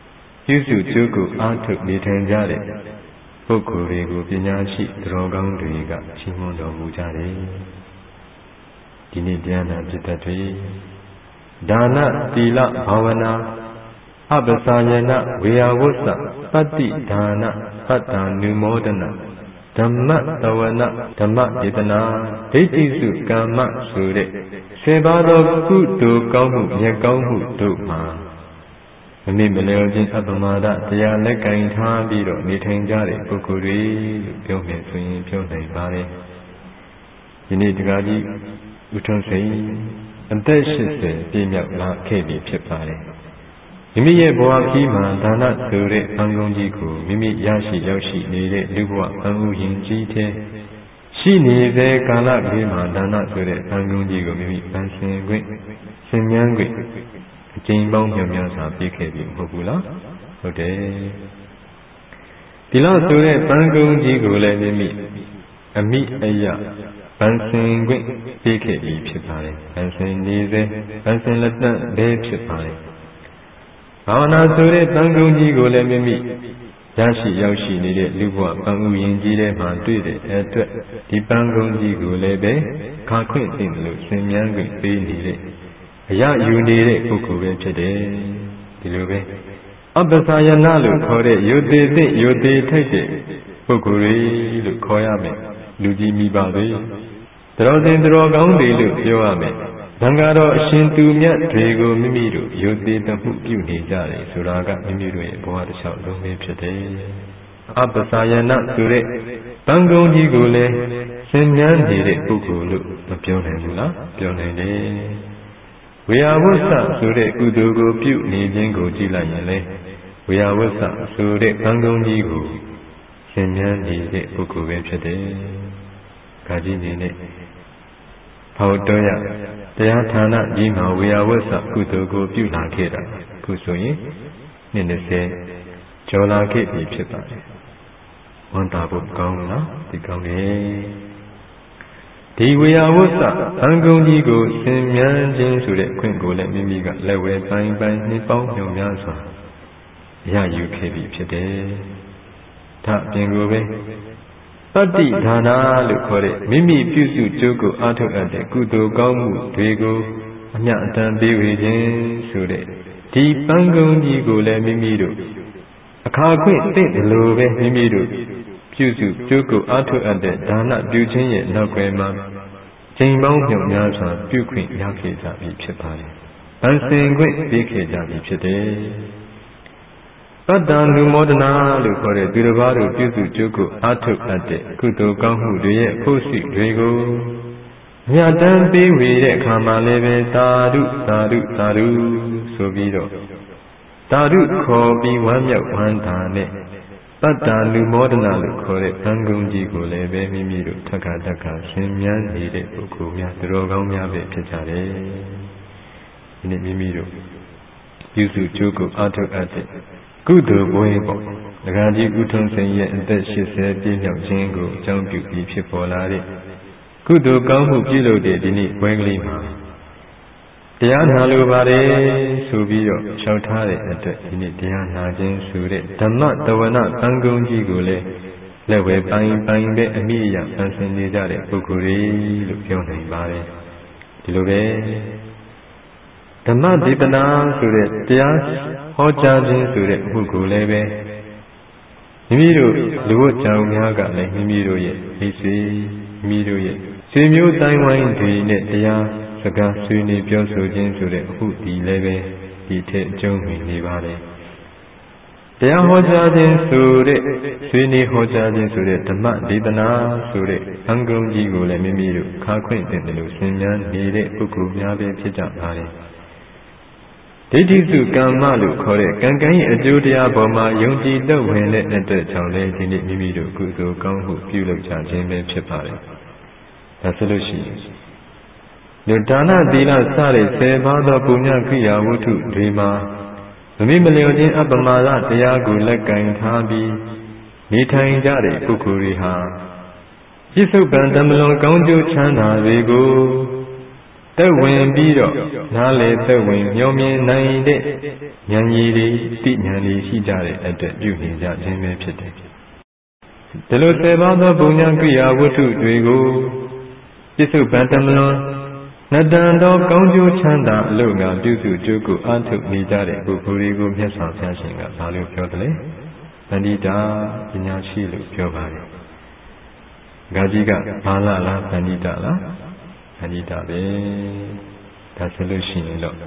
ပြုစုကျိုးကိုအားထုတ်နေထိုင်ကြတဲ့ပုဂ္ဂိုလ်တွေကိုပညာရှိသူတော်ကောင်းတွေကချီးမွမ်းတော်မူကြတယ်ဒီနေ့တရားနာဖြစ်တတ်တွေဒါနသီလဘာဝနာအပ္ပစာယနာဝေယဝုသပတ္တိဒါနပတ္တာနုမောဒနာဓမ္မတဝနာဓမ္မဒေသနာဒိဋ္ဌိစုကာမဆိုတဲ့ဆေပါသောကုသိုလ်ကောင်းမှုမြတ်ကောင်းမှုတို့မှာမမေ့မလျော်ခြင်းအပ္ပမဒတရားလက်ကင်ထားပြီးတော့နေထိုင်ကြတဲ့ပုဂ္ဂိုလ်တွေလို့ပြောမယ်ဆိုရင်ပြောနိုင်ပါတယ်ဒီနေ့တရားကြီးဥထုံးစိန်အသက်၈၀ပြည့်မြောက်လာခဲ့ပြီဖြစ်ပါတယ်မိမိရဲ့ဘဝခီးမှာဒါနဆိုတဲ့အံကုန်ကြီးကိုမိမိရရှိရောက်ရှိနေတဲ့လူဘဝအံဥယင်ကြီးတဲ့ရှိနေတဲ့ကာလကလေးမှာဒါနဆိုတဲ့အံကုန်ကြီးကိုမိမိပန်းစင်ခွင့်ဆင်ញမ်းခွင့်အကျဉ်းပေါင်းမြောက်များစွာပြည့်ခဲ့ပြီမဟုတ်ဘူးလားဟုတ်တယ်ဒီလောက်ဆိုတဲ့ပန်းကုန်ကြီးကိုလည်းမိမိအမိအယပန်းစင်ခွင့်ပြည့်ခဲ့ပြီဖြစ်ပါတယ်ပန်းစင်နေစေပန်းစင်လက်တန့်ပဲဖြစ်ပါတယ်ဘာဝနာဆိုတဲ့တန်ကုန်ကြီးကိုလည်းမိမိရရှိရောက်ရှိနေတဲ့လူဘဝပန်းဥယျာဉ်ကြီးထဲမှာတွေ့တဲ့အတွက်ဒီပန်းကုန်ကြီးကိုလည်းပဲခါခွင့်သိလို့ဆင်ញမ်းခွင့်ပေးနေတဲ့အရာယူနေတဲ့ပုဂ္ဂိုလ်ပဲဖြစ်တယ်ဒီလိုပဲအပ္ပစာယနာလို့ခေါ်တဲ့ယုသေးသိယုသေးထိုက်တဲ့ပုဂ္ဂိုလ်တွေလို့ခေါ်ရမယ်လူကြီးမိပါပဲတော်စင်တော်ကောင်းတွေလို့ပြောရမယ်သံဃာတော်အရှင်သူမြတ်တွေကိုမိမိတို့ယုတ်သေးတမှုပြုနေကြတယ်ဆိုတာကမိမိတို့ရဲ့ဘဝတစ်လျှောက်လုံးပဲဖြစ်တယ်အပ္ပစာယနာဆိုတဲ့တန်ကုန်ကြီးကိုလည်းဆင်ញမ်းနေတဲ့ပုဂ္ဂိုလ်လို့မပြောနိုင်ဘူးလားပြောနိုင်တယ်ဝေယဝုသဆိုတဲ့ကုသိုလ်ကိုပြုနေခြင်းကိုကြည့်လိုက်ရင်လေဝေယဝုသဆိုတဲ့တန်ကုန်ကြီးကိုဆင်ញမ်းနေတဲ့ပုဂ္ဂိုလ်ပဲဖြစ်တယ်ခါကြီးနေနဲ့ဖောက်တော်ရတရားဌာနကြီးမှာဝေယဝဆကုသိုလ်ကိုပြုလာခဲ့တာခုဆိုရင်နှစ်၂၀ကျော်လာခဲ့ပြီဖြစ်ပါတယ်ဝမ်းသာဖို့ကောင်းလားဒီကောင်းတယ်ဒီဝေယဝဆအံကုန်ကြီးကိုဆင်ញမ်းခြင်းဆိုတဲ့ခွင့်ကိုလည်းမိမိကလက်ဝဲပိုင်းပိုင်းနှိပေါင်းမြောင်များစွာရယူခဲ့ပြီဖြစ်တယ်ဒါအပြင်ကိုပဲပတ္တိဒါနလို့ခေါ်တဲ့မိမိပြုစုကြိုးကိုအားထုတ်အပ်တဲ့ကုသိုလ်ကောင်းမှုတွေကိုအမြတ်အတမ်းပေးဝေခြင်းဆိုတဲ့ဒီပန်းကုံးကြီးကိုလည်းမိမိတို့အခါခွင့်သိတယ်လို့ပဲမိမိတို့ပြုစုကြိုးကိုအားထုတ်အပ်တဲ့ဒါနပြုခြင်းရဲ့နောက်ွယ်မှာချိန်ပေါင်းမြောက်များစွာပြုခွင့်ရခဲ့ကြပြီဖြစ်ပါတယ်။ဗန်စင်ခွင့်ပေးခဲ့ကြပြီဖြစ်တယ်။ပတ္တံလူမောဒနာလို့ခေါ်တဲ့သူတစ်ပါးတို့ပြုစုကြိုးကိုအားထုတ်အပ်တဲ့ကုသိုလ်ကောင်းမှုတွေရဲ့ဖို့စီတွေကိုမြတ်တမ်းပေးဝေတဲ့အခါမှာလည်းပဲသာဓုသာဓုသာဓုဆိုပြီးတော့သာဓုခေါ်ပြီးဝမ်းမြောက်ဝမ်းသာနဲ့ပတ္တလူမောဒနာလို့ခေါ်တဲ့သံဃုံကြီးကိုလည်းပဲမိမိတို့ထက္ကတက္ကရှင်မြန်းနေတဲ့ပုဂ္ဂိုလ်များသူတော်ကောင်းများပဲဖြစ်ကြတယ်။ဒီနေ့မိမိတို့ပြုစုကြိုးကိုအားထုတ်အပ်တဲ့ကုသိုလ်ဘွဲပေါ့။ဒကာကြီးဥထုံးစိန်ရဲ့အသက်၈၀ပြည့်မြောက်ခြင်းကိုအကြောင်းပြုပြီးဖြစ်ပေါ်လာတဲ့ကုသိုလ်ကောင်းမှုပြုလုပ်တဲ့ဒီနေ့ဘွဲကလေးမှာတရားနာလိုပါတယ်ဆိုပြီးတော့လျှောက်ထားတဲ့အတွက်ဒီနေ့တရားနာခြင်းဆိုတဲ့ဓမ္မတဝနာသံဃုံကြီးကိုလည်းလက်ဝဲပိုင်းပိုင်းပဲအမိအယဆန်းဆင်းနေကြတဲ့ပုဂ္ဂိုလ်တွေလို့ပြောနိုင်ပါတယ်ဒီလိုပဲဓမ္မဒေသနာဆိုတဲ့တရားဟောကြားခြင်းဆိုတဲ့အမှုကိုလည်းပဲမိမိတို့လူ့ကြောင်များကလည်းမိမိတို့ရဲ့မိတ်ဆွေမိမိတို့ရဲ့ဆွေမျိုးတိုင်းဝိုင်းတွေနဲ့တရားစကားဆွေးနွေးပြောဆိုခြင်းဆိုတဲ့အမှုဒီလည်းပဲဒီထက်အကျုံးဝင်နေပါတယ်တရားဟောကြားခြင်းဆိုတဲ့ဆွေးနွေးဟောကြားခြင်းဆိုတဲ့ဓမ္မဒေသနာဆိုတဲ့အံဂုံကြီးကိုလည်းမိမိတို့ခါခွင့်တင်တယ်လို့ဆင်ញမ်းနေတဲ့ပုဂ္ဂိုလ်များပဲဖြစ်ကြပါတယ်ဒိဋ္ဌိစုကမ္မလို့ခေါ်တဲ့ကံကံရဲ့အကျိုးတရားပေါ်မှာယုံကြည်တော့ဝင်တဲ့အတွက်ကြောင့်လည်းဒီနေ့မိမိတို့ကုသိုလ်ကောင်းမှုပြုလုပ်ကြခြင်းပဲဖြစ်ပါတယ်ဒါဆိုလို့ရှိရင်လူဒါနသီလစတဲ့ဆယ်ပါးသောပုညကိယာဝတ္ထုတွေမှာမမိမလျော်ခြင်းအပ္ပမာဒတရားကိုလက်ကင်ထားပြီးနေထိုင်ကြတဲ့ပုဂ္ဂိုလ်တွေဟာပြစ္ဆုတ်ပံတမလွန်ကောင်းကျိုးချမ်းသာတွေကိုသက်ဝင်ပြီးတော့နားလေသက်ဝင်မျောမြင်နိုင်တဲ့ဉာဏ်ရည်တွေသိဉာဏ်တွေရှိကြတဲ့အတွက်ပြုနေကြခြင်းပဲဖြစ်တယ်ဒီလိုဆယ်ပါးသောပုံညာကိယာဝတ္ထုတွေကိုပြစ္ဆုတ်ပန်တမလွန်နတန်တော်ကောင်းကျိုးချမ်းသာအလို့ငါပြုစုကြိုးကိုအားထုတ်နေကြတဲ့ပုဂ္ဂိုလ်တွေကိုမြတ်စွာဘုရားရှင်ကဘာလို့ပြောတယ်လဲပဏိတာပညာရှိလို့ပြောပါတယ်ဂါကြီးကဘာလာလားပဏိတာလားပဏိတာပဲဒါဆိုလို့ရှိရင်တော့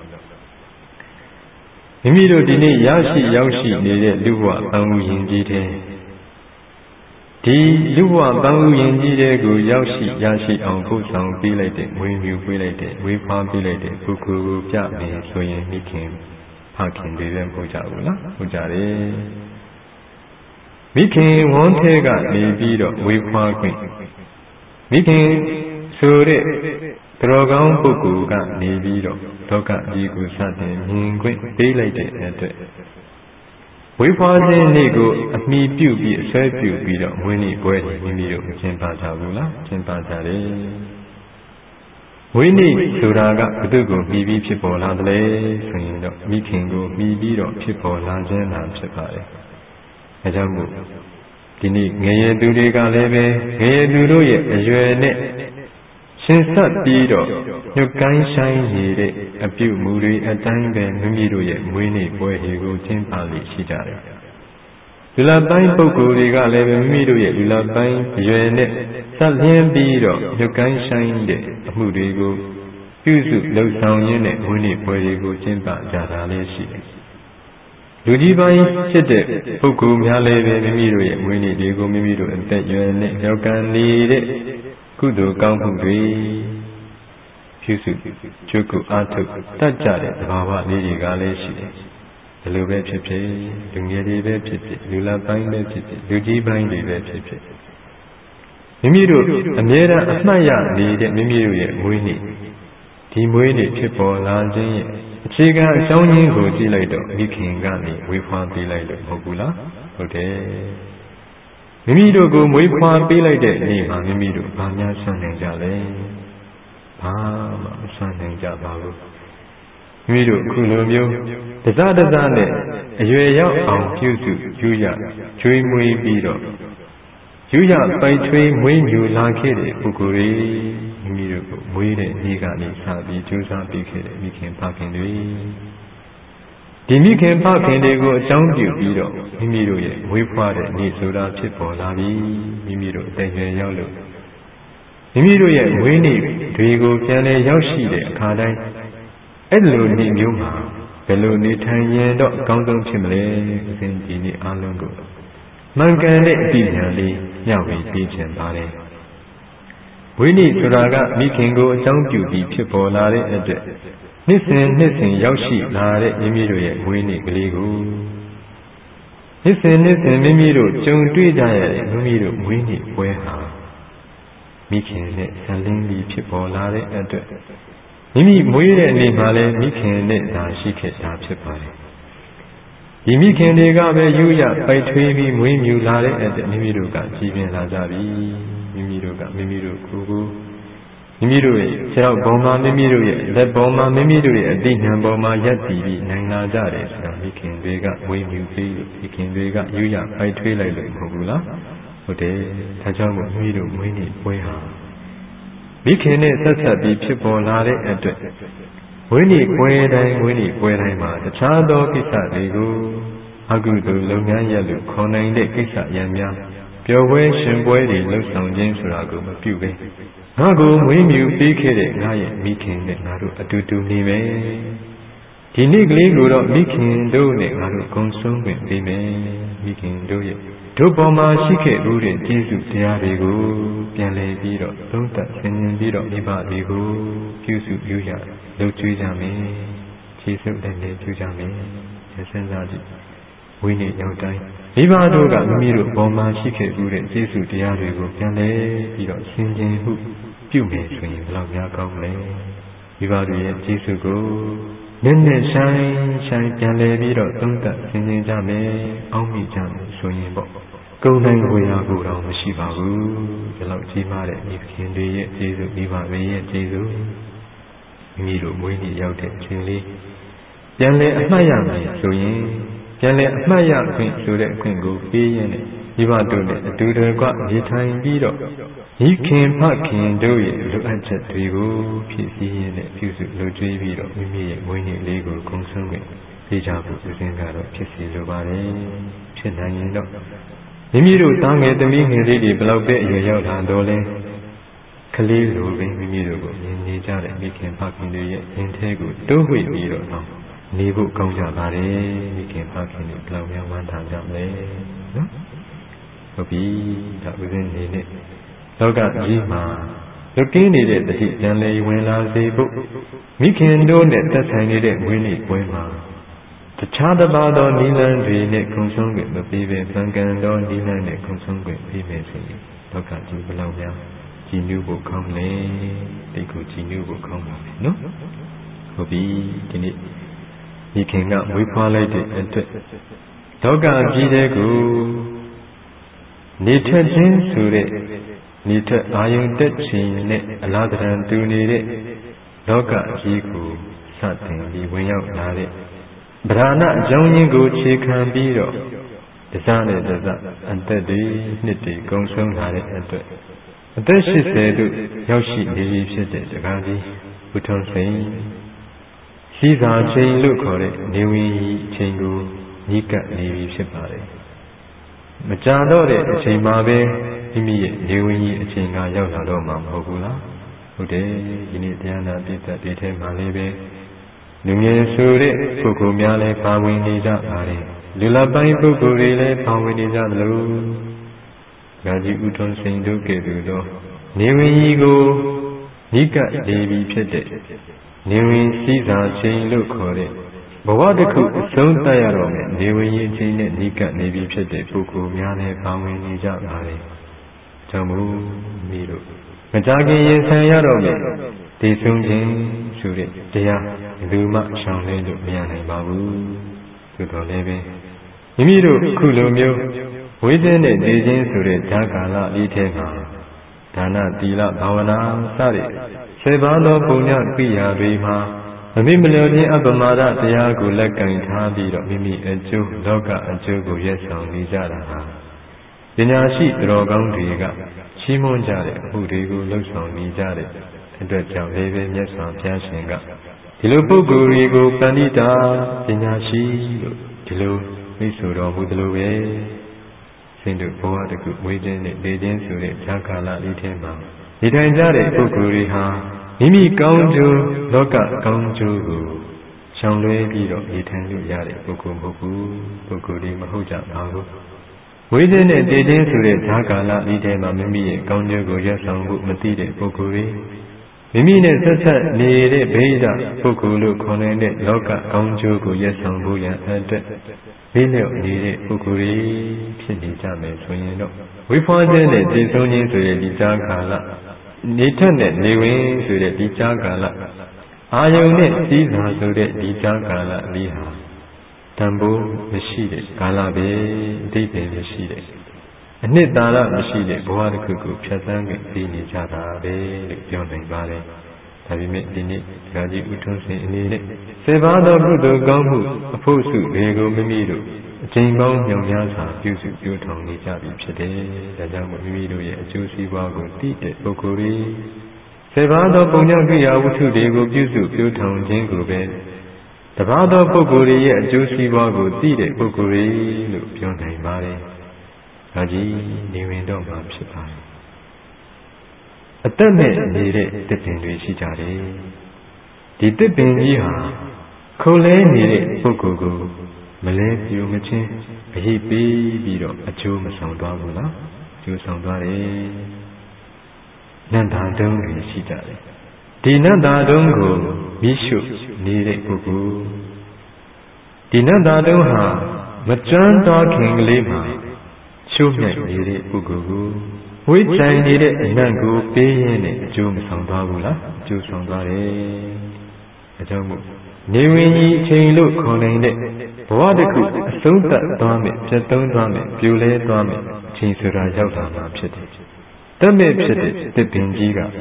မိမိတို့ဒီနေ့ရရှိရောက်ရှိနေတဲ့လူဘဝတန်ဦးရင်ကြီးတဲ့ဒီလူဘဝတန်ဦးရင်ကြီးတဲ့ကိုရောက်ရှိရရှိအောင်ပို့ဆောင်ပေးလိုက်တဲ့ဝေမြူပေးလိုက်တဲ့ဝေဖွားပေးလိုက်တဲ့ပုဂ္ဂိုလ်ကိုပြမယ်ဆိုရင်မိခင်ဖခင်တွေလည်းပို့ကြဘူးလားပို့ကြတယ်မိခင်ဝန်းထဲကနေပြီးတော့ဝေဖွားခွင့်မိခင်ဆိုတဲ့တော်ကောင်းပုဂ္ဂိုလ်ကနေပြီးတော့ဒုက္ခကြီးကိုစတင်မြင်ခွင့်ပေးလိုက်တဲ့အတွက်ဝိဖွားခြင်းနေ့ကိုအမိပြုပြီးအဆွဲပြုပြီးတော့မွေးနေ့ပွဲတွေမိမိတို့ကျင်းပကြဘူးလားကျင်းပကြတယ်မွေးနေ့ဆိုတာကဘု து ကိုမိပြီးဖြစ်ပေါ်လာတယ်ဆိုရင်တော့မိခင်ကိုမိပြီးတော့ဖြစ်ပေါ်လာခြင်းသာဖြစ်ပါတယ်အဲကြောင့်မို့ဒီနေ့ငရေသူတွေကလည်းပဲငရေသူတို့ရဲ့အရွယ်နဲ့ရှင်ဆက်ပြီးတော့ညှို့ကိုင်းဆိုင်နေတဲ့အပြုမူတွေအတိုင်းပဲမိမိတို့ရဲ့မွေးနေ့ပွဲတွေကိုကျင်းပလိရှိကြတယ်။လူလပိုင်းပုဂ္ဂိုလ်တွေကလည်းပဲမိမိတို့ရဲ့လူလပိုင်းအရွယ်နဲ့ဆက်လျင်းပြီးတော့ညှို့ကိုင်းဆိုင်တဲ့အမှုတွေကိုပြုစုလှုပ်ဆောင်ရင်းနဲ့မွေးနေ့ပွဲတွေကိုကျင်းပကြတာလည်းရှိတယ်။လူကြီးပိုင်းဖြစ်တဲ့ပုဂ္ဂိုလ်များလည်းပဲမိမိတို့ရဲ့မွေးနေ့တွေကိုမိမိတို့အသက်အရွယ်နဲ့ရောက်ကန်နေတဲ့ကုသိုလ်ကောင်းမှုတွေပြုစုကြိုးကိုအားထုတ်တတ်ကြတဲ့သဘာဝလေးတွေကလည်းရှိတယ်။ဒီလိုပဲဖြစ်ဖြစ်လူငယ်တွေပဲဖြစ်ဖြစ်လူလတ်ပိုင်းပဲဖြစ်ဖြစ်လူကြီးပိုင်းတွေပဲဖြစ်ဖြစ်မိမိတို့အမြဲတမ်းအမှတ်ရနေတဲ့မိမိတို့ရဲ့မွေးနေ့ဒီမွေးနေ့ဖြစ်ပေါ်လာခြင်းရဲ့အခြေခံအကြောင်းရင်းကိုကြည့်လိုက်တော့မိခင်ကနေဝေဖွားပေးလိုက်လို့မဟုတ်ဘူးလားဟုတ်တယ်မိမိတို့ကိုမွေးဖွားပေးလိုက်တဲ့နေ့မှာမိမိတို့ဘာများဆွမ်းနိုင်ကြလဲဘာမှမဆွမ်းနိုင်ကြပါဘူးမိမိတို့အခုလိုမျိုးတစားတစားနဲ့အရွယ်ရောက်အောင်ပြုစုယူရကျွေးမွေးပြီးတော့ယူရပိုက်ထွေးမွေးမြူလာခဲ့တဲ့ပုဂ္ဂိုလ်တွေမိမိတို့ကိုမွေးတဲ့နေ့ကနေစပြီးကြိုးစားပြီးခဲ့တဲ့မိခင်ဖခင်တွေဒီမိခင်ဖခင်တွေကိုအကြောင်းပြုပြီးတော့မိမိတို့ရဲ့ဝေးဖွားတဲ့နေ့ဆိုတာဖြစ်ပေါ်လာပြီးမိမိတို့အသက်ရွယ်ရောက်လို့မိမိတို့ရဲ့ဝေးနေ့တွေကိုပြန်လည်ရောက်ရှိတဲ့အခါတိုင်းအဲ့လိုနေ့မျိုးမှာဘယ်လိုနေထိုင်ရင်တော့အကောင်းဆုံးဖြစ်မလဲအစဉ်ဒီနေ့အားလုံးကိုမှန်ကန်တဲ့အသိဉာဏ်လေးမျှဝေပေးခြင်းပါတယ်ဝေးနေ့ဆိုတာကမိခင်ကိုအကြောင်းပြုပြီးဖြစ်ပေါ်လာတဲ့အတွက်နှစ်စဉ်နှစ်စဉ်ရောက်ရှိလာတဲ့မိမိတို့ရဲ့မွေးနေ့ကလေးကိုနှစ်စဉ်နှစ်စဉ်မိမိတို့ကြုံတွေ့ကြရတဲ့မိမိတို့မွေးနေ့ပွဲဟာမိခင်နဲ့ဆံလင်းပြီးဖြစ်ပေါ်လာတဲ့အတွက်မိမိမွေးတဲ့နေ့မှာလည်းမိခင်နဲ့သာရှိခဲ့တာဖြစ်ပါတယ်ဒီမိခင်တွေကပဲယူရပိုက်ထွေးပြီးမွေးမြူလာတဲ့အတွက်မိမိတို့ကကြည်ပြင်းလာကြပြီမိမိတို့ကမိမိတို့ကိုယ်ကိုမိမိတို့ရဲ့ခြေထောက်ပေါ်မှာမိမိတို့ရဲ့လက်ပေါ်မှာမိမိတို့ရဲ့အသိဉာဏ်ပေါ်မှာရပ်တည်ပြီးနိုင်လာကြတယ်ဆိုတာမိခင်တွေကဝေမြူပြီးမိခင်တွေကယူရပိုက်ထွေးလိုက်လို့မဟုတ်ဘူးလားဟုတ်တယ်ဒါကြောင့်မို့မိမိတို့မွေးနေ့ပွဲဟာမိခင်နဲ့ဆက်ဆက်ပြီးဖြစ်ပေါ်လာတဲ့အတွက်ဝိနည်းပွဲတိုင်းဝိနည်းပွဲတိုင်းမှာတခြားသောကိစ္စတွေကိုအကုသိုလ်လုပ်ငန်းရပ်လို့ခေါ်နိုင်တဲ့ကိစ္စရံများပျော်ပွဲရှင်ပွဲတွေလှုပ်ဆောင်ခြင်းဆိုတာကိုမပြုပဲငါကိုမွေးမြူပေးခဲ့တဲ့ငါရဲ့မိခင်နဲ့ငါတို့အတူတူနေမယ်ဒီနေ့ကလေးကိုတော့မိခင်တို့နဲ့ငါတို့ဂုဏ်ဆုံးခွင့်ပေးမယ်မိခင်တို့ရဲ့တို့ပေါ်မှာရှိခဲ့ဦးတဲ့ကျေးဇူးတရားတွေကိုပြန်လည်ပြီးတော့သုံးသပ်ဆင်ခြင်ပြီးတော့မိဘတွေကိုပြုစုပြုရလုပ်ကြွေးကြမယ်ကျေးဇူးလည်းလည်းပြုကြမယ်စဉ်းစားကြည့်ဝိနည်းရောက်တိုင်းမိဘတို့ကမိမိတို့ပေါ်မှာရှိခဲ့ဦးတဲ့ကျေးဇူးတရားတွေကိုပြန်လည်ပြီးတော့ဆင်ခြင်မှုပြုမယ်ဆိုရင်ဘယ်လောက်များကောင်းမလဲမိဘတို့ရဲ့ကျေးဇူးကိုနည်းနည်းဆိုင်ဆိုင်ပြန်လည်ပြီးတော့သုံးသပ်ဆင်ခြင်ကြမယ်အောက်မိကြမယ်ဆိုရင်ပေါ့ကုံတိုင်းဝေရာကိုတော့မရှိပါဘူးဒီလောက်ကြီးမားတဲ့မိခင်တွေရဲ့ကျေးဇူးမိဘတွေရဲ့ကျေးဇူးမိမိတို့မွေးနေ့ရောက်တဲ့အချိန်လေးပြန်လည်အမှတ်ရမယ်ဆိုရင်ပြန်လည်အမှတ်ရခွင့်ဆိုတဲ့အခွင့်ကိုပေးရင်းနဲ့မိဘတို့နဲ့အတူတကွနေထိုင်ပြီးတော့ဤခင်ဖခင်တို့ရဲ့လိုအပ်ချက်တွေကိုဖြည့်ဆည်းရင်းနဲ့ပြုစုလုပ်ကြွေးပြီးတော့မိမိရဲ့မွေးနေ့လေးကိုဂုဏ်ဆုံးခွင့်ပေးကြဖို့အစဉ်ကတော့ဖြစ်စီလိုပါတယ်ဖြစ်နိုင်ရင်တော့မိမိတို့သားငယ်သမီးငယ်လေးတွေဘလောက်ပဲအရွယ်ရောက်လာတော့လဲကလေးလိုပဲမိမိတို့ကိုမြင်နေကြတဲ့မိခင်ဖခင်တွေရဲ့ရင်ထဲကိုတိုးဝှေ့ပြီးတော့နေဖို့ကောင်းကြပါတယ်မိခင်ဖခင်တွေဘလောက်များဝမ်းသာကြမလဲနော်ဟုတ်ပြီဒါဥစဉ်နေနဲ့လောကကြီးမှာလွတ်ကင်းနေတဲ့တတိပြန်လေဝင်လာစေဖို့မိခင်တို့နဲ့သက်ဆိုင်နေတဲ့ဝိနည်းပွဲမှာတခြားတစ်ပါးသောနိလန်းတွေနဲ့ခုံဆုံးခွင့်မပေးဘဲသံဃံတော်နိလန်းနဲ့ခုံဆုံးခွင့်ပေးမယ်ဆိုရင်လောကကြီးဘလောက်များကြည်ညိုဖို့ကောင်းလေတိတ်ကိုကြည်ညိုဖို့ကောင်းပါမယ်နော်ဟုတ်ပြီဒီနေ့မိခင်ကဝေးဖွားလိုက်တဲ့အတွက်လောကကြီးတဲ့ကိုနေထက်ခြင်းဆိုတဲ့နေထက်အာယုန်တက်ခြင်းနဲ့အလားတန်တူနေတဲ့လောကကြီးကိုစတင်ပြီးဝင်ရောက်လာတဲ့ဗราဏအကြောင်းရင်းကိုခြေခံပြီးတော့တစားနဲ့တစားအသက်တွေနှစ်တွေကုန်ဆုံးလာတဲ့အတွက်အသက်၈၀သို့ရောက်ရှိနေပြီဖြစ်တဲ့တကားကြီးဘုထုံးစိန်ရှိသာချိန်လို့ခေါ်တဲ့နေဝင်ကြီးအချိန်ကိုညီကပ်နေပြီဖြစ်ပါတယ်မကြာတော့တဲ့အချိန်မှာပဲမိမိရဲ့နေဝင်ကြီးအချိန်ကရောက်လာတော့မှာမဟုတ်ဘူးလားဟုတ်တယ်ဒီနေ့တရားနာပိဋကတွေထဲမှာလည်းပဲလူငယ်ဆိုတဲ့ပုဂ္ဂိုလ်များလည်းပါဝင်နေကြပါတယ်လူလပိုင်းပုဂ္ဂိုလ်တွေလည်းပါဝင်နေကြသလိုဒါကြီးဥထုံးစိန်တို့ကဲ့သို့သောနေဝင်ကြီးကိုညီကပ်နေပြီဖြစ်တဲ့နေဝင်စည်းစာချိန်လို့ခေါ်တဲ့ဘဝတစ်ခုအဆုံးသတ်ရတော့မယ်နေဝင်ကြီးချိန်နဲ့ညီကပ်နေပြီဖြစ်တဲ့ပုဂ္ဂိုလ်များလည်းပါဝင်နေကြပါတယ်ကြောင့်မို့မိတို့မကြခင်ရင်ဆိုင်ရတော့မယ်ဒီဆုံးခြင်းဆိုတဲ့တရားဘယ်သူမှရှောင်လွှဲလို့မရနိုင်ပါဘူးသို့တော်လည်းပဲမိမိတို့ခုလိုမျိုးဝိဇ္ဇင်းနဲ့နေခြင်းဆိုတဲ့ဓာကာလလေးထဲမှာဒါနသီလဘာဝနာစတဲ့ဆယ်ပါးသောပုညကိယာတွေမှာမမိမလျော်ခြင်းအပမာဒတရားကိုလက်ကင်ထားပြီးတော့မိမိအကျိုးလောကအကျိုးကိုရက်ဆောင်နေကြတာဟာပညာရှိတော်ကောင်းတွေကချီးမွမ်းကြတဲ့အမှုတွေကိုလှုပ်ဆောင်နေကြတဲ့အတွက်ကြောင့်လည်းပဲမြတ်စွာဘုရားရှင်ကဒီလိုပုဂ္ဂိုလ်တွေကိုပဏိတာပညာရှိလို့ဒီလိုမိတ်ဆိုတော်မူသလိုပဲဆင်းတို့ဘဝတစ်ခုမွေးခြင်းနဲ့နေခြင်းဆိုတဲ့ဈာကာလလေးထဲမှာနေထိုင်ကြတဲ့ပုဂ္ဂိုလ်တွေဟာမိမိကောင်းကျိုးလောကကောင်းကျိုးကိုရှောင်လွှဲပြီးတော့နေထိုင်လို့ရတဲ့ပုဂ္ဂိုလ်မဟုတ်ဘူးပုဂ္ဂိုလ်တွေမဟုတ်ကြပါဘူးဝိဇ္ဇင်းနဲ့တည်ခြင်းဆိုတဲ့ဈာကာလဤထဲမှာမိမိရဲ့ကောင်းကျိုးကိုရက်ဆောင်ဖို့မသိတဲ့ပုဂ္ဂိုလ်တွေမိမိနဲ့ဆက်ဆက်နေတဲ့ဗိဓပုဂ္ဂိုလ်လို့ခေါ်တဲ့လောကကောင်းကျိုးကိုရက်ဆောင်ဖို့ရန်အတွက်လေးလျော့နေတဲ့ပုဂ္ဂိုလ်တွေဖြစ်နေကြမယ်ဆိုရင်တော့ဝိဖွားခြင်းနဲ့တည်ဆုံးခြင်းဆိုတဲ့ဒီဈာကာလနေထက်နဲ့နေဝင်ဆိုတဲ့ဒီဈာကာလအာယုန်နဲ့စည်းစာဆိုတဲ့ဒီဈာကာလလေးဟာတန်ဖိုးမရှိတဲ့ကာလပဲအတိတ်ပဲမရှိတဲ့အနှစ်သာရမရှိတဲ့ဘဝတစ်ခုကိုဖြတ်သန်းပြီးသိနေကြတာပဲလို့ပြောနိုင်ပါတယ်ဒါပေမဲ့ဒီနေ့ဓာကြီးဥထုံးစိန်အနေနဲ့စေပါသောကုသိုလ်ကောင်းမှုအဖို့စုတွေကိုမိမိတို့အချိန်ပေါင်းမြောင်များစွာပြုစုပြောထောင်နေကြပြီဖြစ်တယ်ဒါကြောင့်မိမိတို့ရဲ့အကျိုးစီးပွားကိုသိတဲ့ပုဂ္ဂိုလ်တွေစေပါသောပုံညကိယာဝတ္ထုတွေကိုပြုစုပြောထောင်ခြင်းကိုပဲတပါးသောပုဂ္ဂိုလ်တွေရဲ့အကျိုးစီးပွားကိုသိတဲ့ပုဂ္ဂိုလ်တွေလို့ပြောနိုင်ပါတယ်ဒါကြီးနေဝင်တော့မှဖြစ်ပါတယ်အသက်နဲ့နေတဲ့တစ်ပင်တွေရှိကြတယ်ဒီတစ်ပင်ကြီးဟာခုန်လဲနေတဲ့ပုဂ္ဂိုလ်ကိုမလဲပြိုမချင်းအဟိပေးပြီးတော့အကျိုးမဆောင်သွားဘူးလားအကျိုးဆောင်သွားတယ်နန္တာတုံးတွေရှိကြတယ်ဒီနန္တာတုံးကိုမိရှုနေတဲ့ပုဂ္ဂိုလ်ဒီနန္တာတုံးဟာမကြမ်းသွားခင်ကလေးမှာချိုးမြိုက်နေတဲ့ပုဂ္ဂိုလ်ကိုဝိကြိုင်နေတဲ့အနံ့ကိုပေးရင်းနဲ့အကျိုးမဆောင်သွားဘူးလားအကျိုးဆောင်သွားတယ်အကြောင်းမို့နေဝင်ကြီးအချိန်လို့ခေါ်နိုင်တဲ့ဘဝတစ်ခုအဆုံးသတ်သွားမယ်ပြတ်သုံးသွားမယ်ပြိုလဲသွားမယ်အချိန်ဆိုတာရောက်လာမှာဖြစ်တယ်တတ်မဲ့ဖြစ်တဲ့တစ်ပင်ကြီးက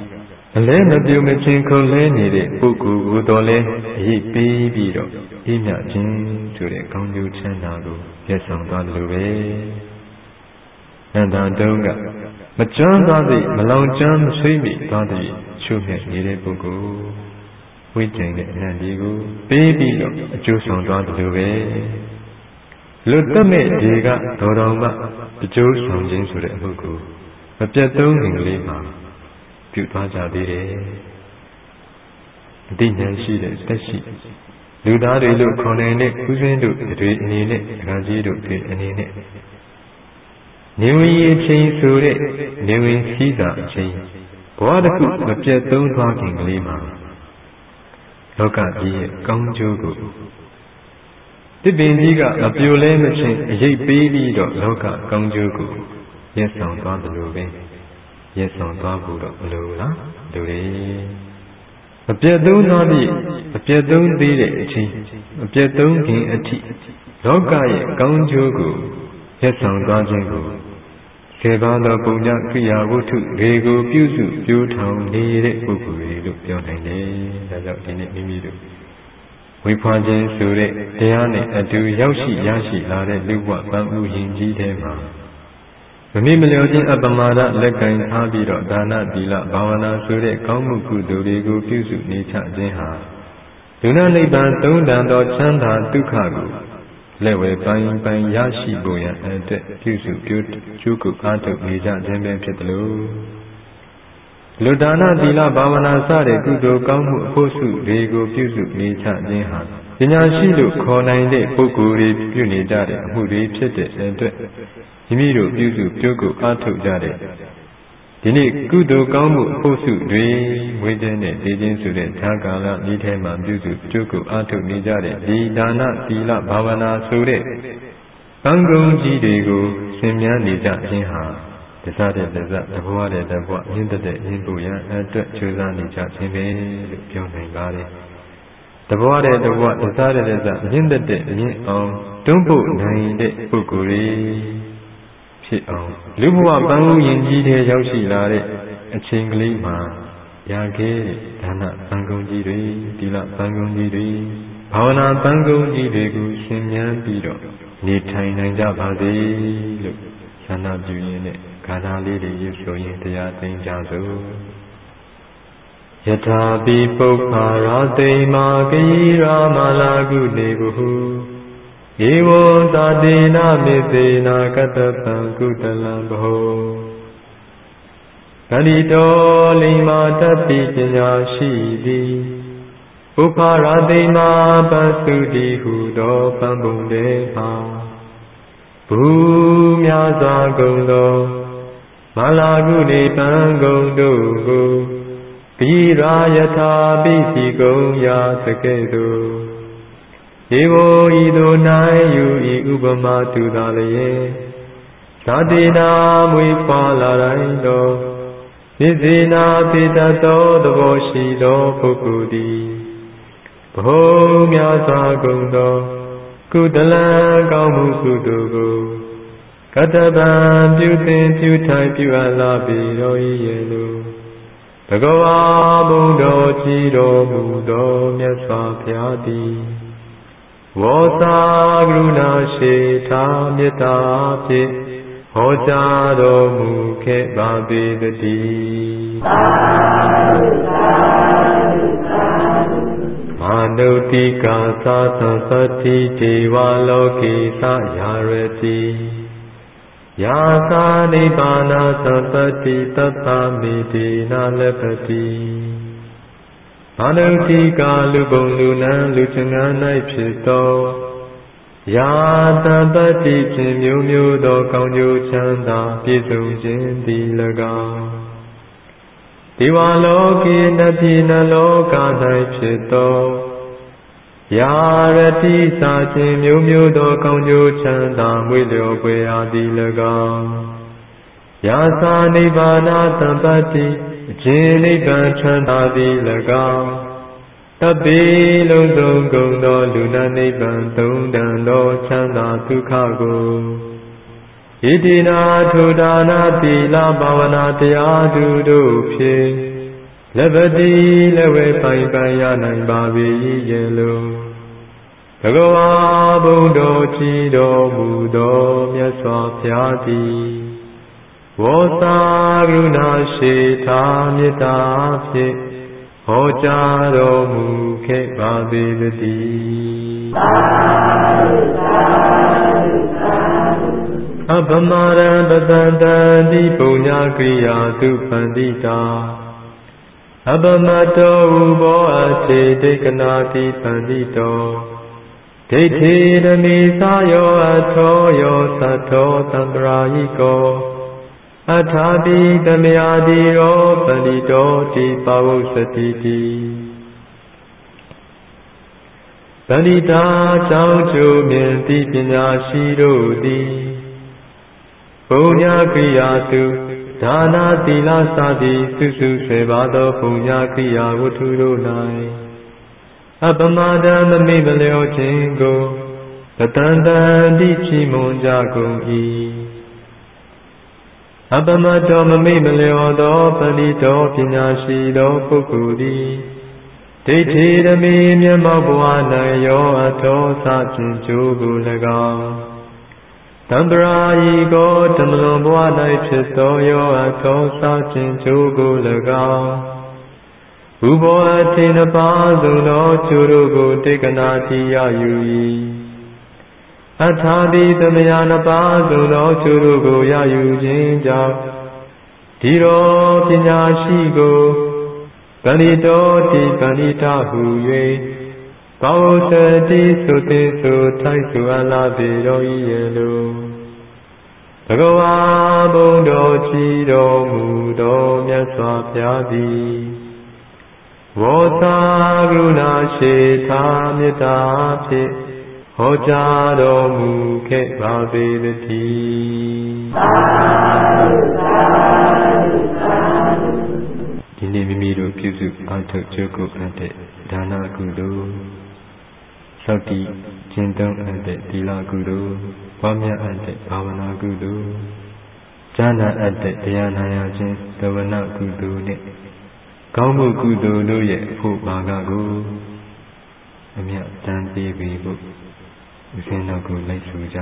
အလဲမပြုံမချင်းခုန်လဲနေတဲ့ပုဂ္ဂိုလ်ကိုတော်လဲအရေးပေးပြီးတော့အေးမြခြင်းဆိုတဲ့ကောင်းကျိုးချမ်းသာကိုရဆောင်သွားတယ်လို့ပဲနန္ဒာတုံးကမကျွမ်းသွားသည့်မလောင်ကျွမ်းမဆွေးမိသွားသည့်ရှုမြတ်နေတဲ့ပုဂ္ဂိုလ်ဝိကျင်တဲ့အနန္တကိုပေးပြီးတော့အကျိုးဆောင်သွားတယ်လို့ပဲလွတ်တမဲ့ဒီကတော်တော်မှအကျိုးဆောင်ခြင်းဆိုတဲ့အမှုကိုမပြတ်သုံးခင်ကလေးမှာပြုသွားကြသေးတယ်အသိဉာဏ်ရှိတဲ့သက်ရှိလူသားတွေလို့ခေါ်နိုင်တဲ့ဥစဉ်တို့တွေအနေနဲ့အကကြီးတို့တွေအနေနဲ့နေဝင်အချိန်ဆိုတဲ့နေဝင်စည်းတာအချိန်ဘဝတစ်ခုမပြတ်သုံးသွားခင်ကလေးမှာလောကကြီးရဲ့ကောင်းကျိုးကိုတစ်ပင်ကြီးကမပြိုလဲမချင်းအရေးပေးပြီးတော့လောကကောင်းကျိုးကိုရက်ဆောင်သွားတယ်လို့ပဲရက်ဆောင်သွားဖို့တော့မလိုလားလူတွေမပြတ်သုံးသွားပြီးမပြတ်သုံးသေးတဲ့အချိန်မပြတ်သုံးခင်အထိလောကရဲ့ကောင်းကျိုးကိုရက်ဆောင်သွားခြင်းကိုဆေဘာသောပုံညကိယာဝတ္ထုတွေကိုပြုစုပြိုးထောင်နေတဲ့ပုဂ္ဂိုလ်တွေလို့ပြောနိုင်တယ်။ဒါကြောင့်ဒီနေ့မိမိတို့ဝိဖွာခြင်းဆိုတဲ့တရားနဲ့အတူရောက်ရှိရရှိလာတဲ့လူဘဝပန်းဥယဉ်ကြီးထဲမှာမမိမလျော်ခြင်းအပမာဒလက်ကင်ထားပြီးတော့ဒါနသီလဘာဝနာဆိုတဲ့ကောင်းမှုကုသိုလ်တွေကိုပြုစုနေချခြင်းဟာလူနာနိဗ္ဗာန်သုံးတန်သောချမ်းသာဒုက္ခကိုလက်ဝဲပိုင်းပိုင်းရရှိဖို့ရန်အတွက်ပြုစုပြုကျုပ်အားထုတ်နေကြခြင်းပဲဖြစ်တယ်လို့လူဒါနသီလဘာဝနာစတဲ့ကုသိုလ်ကောင်းမှုအဖို့စုတွေကိုပြုစုနေချခြင်းဟာပညာရှိလို့ခေါ်နိုင်တဲ့ပုဂ္ဂိုလ်တွေပြုနေကြတဲ့အမှုတွေဖြစ်တဲ့အတွက်မိမိတို့ပြုစုပြုကိုအားထုတ်ကြတဲ့ဒီနေ့ကုသိုလ်ကောင်းမှုအဖို့စုတွေဝိခြင်းနဲ့တည်ခြင်းဆိုတဲ့ဈာကာလဤထဲမှာပြုစုပြုကိုအားထုတ်နေကြတဲ့ဒီဒါနသီလဘာဝနာဆိုတဲ့ပန်းကုန်းကြီးတွေကိုသင်မြန်းနေကြခြင်းဟာတစားတဲ့တစားတဘွားတဲ့တဘွားရင်းတဲ့ရင်းဖို့ရန်အတွက်ကြိုးစားနေကြခြင်းပဲလို့ပြောနိုင်ပါတယ်တဘွားတဲ့တဘွားတစားတဲ့တစားရင်းတဲ့ရင်းအောင်တွန်းပို့နိုင်တဲ့ပုဂ္ဂိုလ်တွေဖြစ်အောင်လူဘဝပန်းဥယဉ်ကြီးထဲရောက်ရှိလာတဲ့အချိန်ကလေးမှာရခဲ့တဲ့ဒါနပန်းကုန်းကြီးတွေသီလပန်းကုန်းကြီးတွေဘာဝနာပန်းကုန်းကြီးတွေကိုရှင်မြန်းပြီးတော့နေထိုင်နိုင်ကြပါစေလို့ဆန္ဒပြုရင်းနဲ့ဂါထာလေးတွေရွတ်ဆိုရင်းတရားသိကြစို့ယထာပိပုပ္ပါရာတိမာကိရာမလာကုနေဘဟုဧဝံသာတေနမေသေနာကတ္တပံကုတလံဘောဂဏိတောလိမ္မာတပိပညာရှိသည်ဥပ္ပါရာတိမာပသုတိဟုသောပံပုံတေပါဘူမြာစွာကုန်သောမလာကုနေပံကုန်တို့ကိုပိရာယထာပိစီကုန်ရာသကဲ့သို့ဧဝံဤသို့၌ယူဤဥပမာတူသာလျက်ဇာတိနာမွေဖွာလာတိုင်းသောနိစေနာပိတသောသဘောရှိသောပုဂ္ဂိုလ်သည်ဘုံများစွာကုန်သောကုသလံကောင်းမှုကုသိုလ်ကိုကတ္တဗံပြုသင်ပြုထိုင်ပြုအပ်လာပြီတော်၏ရဲ့လို့ဘဂဝါဘုံတော်ကြီးတော်မူသောမြတ်စွာဘုရားသည်ဝေါစာကရုဏာရှိထာမေတ္တာဖြင့်ဟောကြားတော်မူခဲ့ပါပေတည်းမာနုတိကာသာသံသတိဒေဝလောကေသယာရတိယာသာနိဗ္ဗာနသံပတိတတ္တမိတိနာလပတိမာနုတိကာလူပုံလူနံလူချင်ငန်း၌ဖြစ်သောယာတံပတိဖြင့်မျိုးမျိုးသောကောင်းကျိုးချမ်းသာပြည့်စုံခြင်းသည်၎င်းဒေဝလောကေနတိနလောက၌ဖြစ်သောယာရတိစာခြင်းမျိုးမျိုးသောကောင်းကျိုးချမ်းသာမွေ့လျော်ပွေအားသည်၎င်းယာသာနိဗ္ဗာနသံပတိအခြင်းနိဗ္ဗာန်ချမ်းသာသည်၎င်းတပိလုံးစုံကုန်သောလူနာနိဗ္ဗာန်သုံးတန်သောချမ်းသာဒုက္ခကိုဣတိနာထုဒါနာသီလဘာဝနာတရားသူတို့ဖြင့်လက်ပတိလက်ဝဲပိုင်ပိုင်ရနိုင်ပါပေရဲ့လို့ဘဂဝါဘုံတော်ကြည်တော်မူသောမြတ်စွာဘုရားသည်ဝေါစာကရုဏာရှိသာမေတ္တာဖြင့်ဟောကြားတော်မူခဲ့ပါပေတည်းအပမရံပတန္တတိပုညကိယာတုပန္တိတာအပမတောဥဘောအထေဒိက္ခနာတိပန္တိတောဒိဋ္ဌိဓမိသာယောအထောယောသတ္ထောသံဃာယိကောအထာတိတမယာတိရောပန္တိတောတိပါဝုစတိတိပန္တိတာကြောင့်ကျိုးမြင်သည့်ပညာရှိတို့သည်ပုညကိယာတုဒါနာသီလစသည်စုစုဆွေပါသောပုညကိယာဝတ္ထုတို့၌အပမဒံမမိမလျောခြင်းကိုပတန္တန္တိချီးမွမ်းကြကုန်၏အပမတောမမိမလျောသောပဏိတောပညာရှိသောပုဂ္ဂိုလ်သည်ဒိဋ္ဌိဓမိမျက်မှောက်ဘဝ၌ရောအထောစခြင်းကျိုးကို၎င်းတံပရာယီကိုဓမ္မလွန်ဘဝ၌ဖြစ်သောရောအထောစခြင်းကျိုးကို၎င်းဥဘောအထင်နှစ်ပါးစုံသောကျိုးတို့ကိုတေကနာတိရယူ၏အထာတိသမယနှစ်ပါးစုံသောကျိုးတို့ကိုရယူခြင်းကြောင့်ဒီရောပညာရှိကိုပဏိတောတိပဏိတဟု၍ဘာဝတတိဆိုတိဆိုထိုက်ဆိုအလားပေတော်၏ရဲ့လို့ဘဂဝါဘုံတော်ကြည်တော်မူသောမြတ်စွာဘုရားသည်ဝေါစာကရုဏာရှိသာမေတ္တာဖြင့်ဟောကြားတော်မူခဲ့ပါပေတည်းဒီနေ့မိမိတို့ပြုစုအားထုတ်ကြိုးကိုအပ်တဲ့ဒါနကုသိုလ်စောင့်တည်ကျင့်သုံးအပ်တဲ့သီလကုသိုလ်ပွားများအပ်တဲ့ဘာဝနာကုသိုလ်ဉာဏ်အပ်တဲ့တရားနာရခြင်းသဝနာကုသိုလ်နဲ့ကောင်းမှုကုသိုလ်တို့ရဲ့အဖို့ဘာကကိုအမြတ်တမ်းပေးပြီးဖို့ဦးဇင်းတော်ကိုလိုက်ဆိုကြ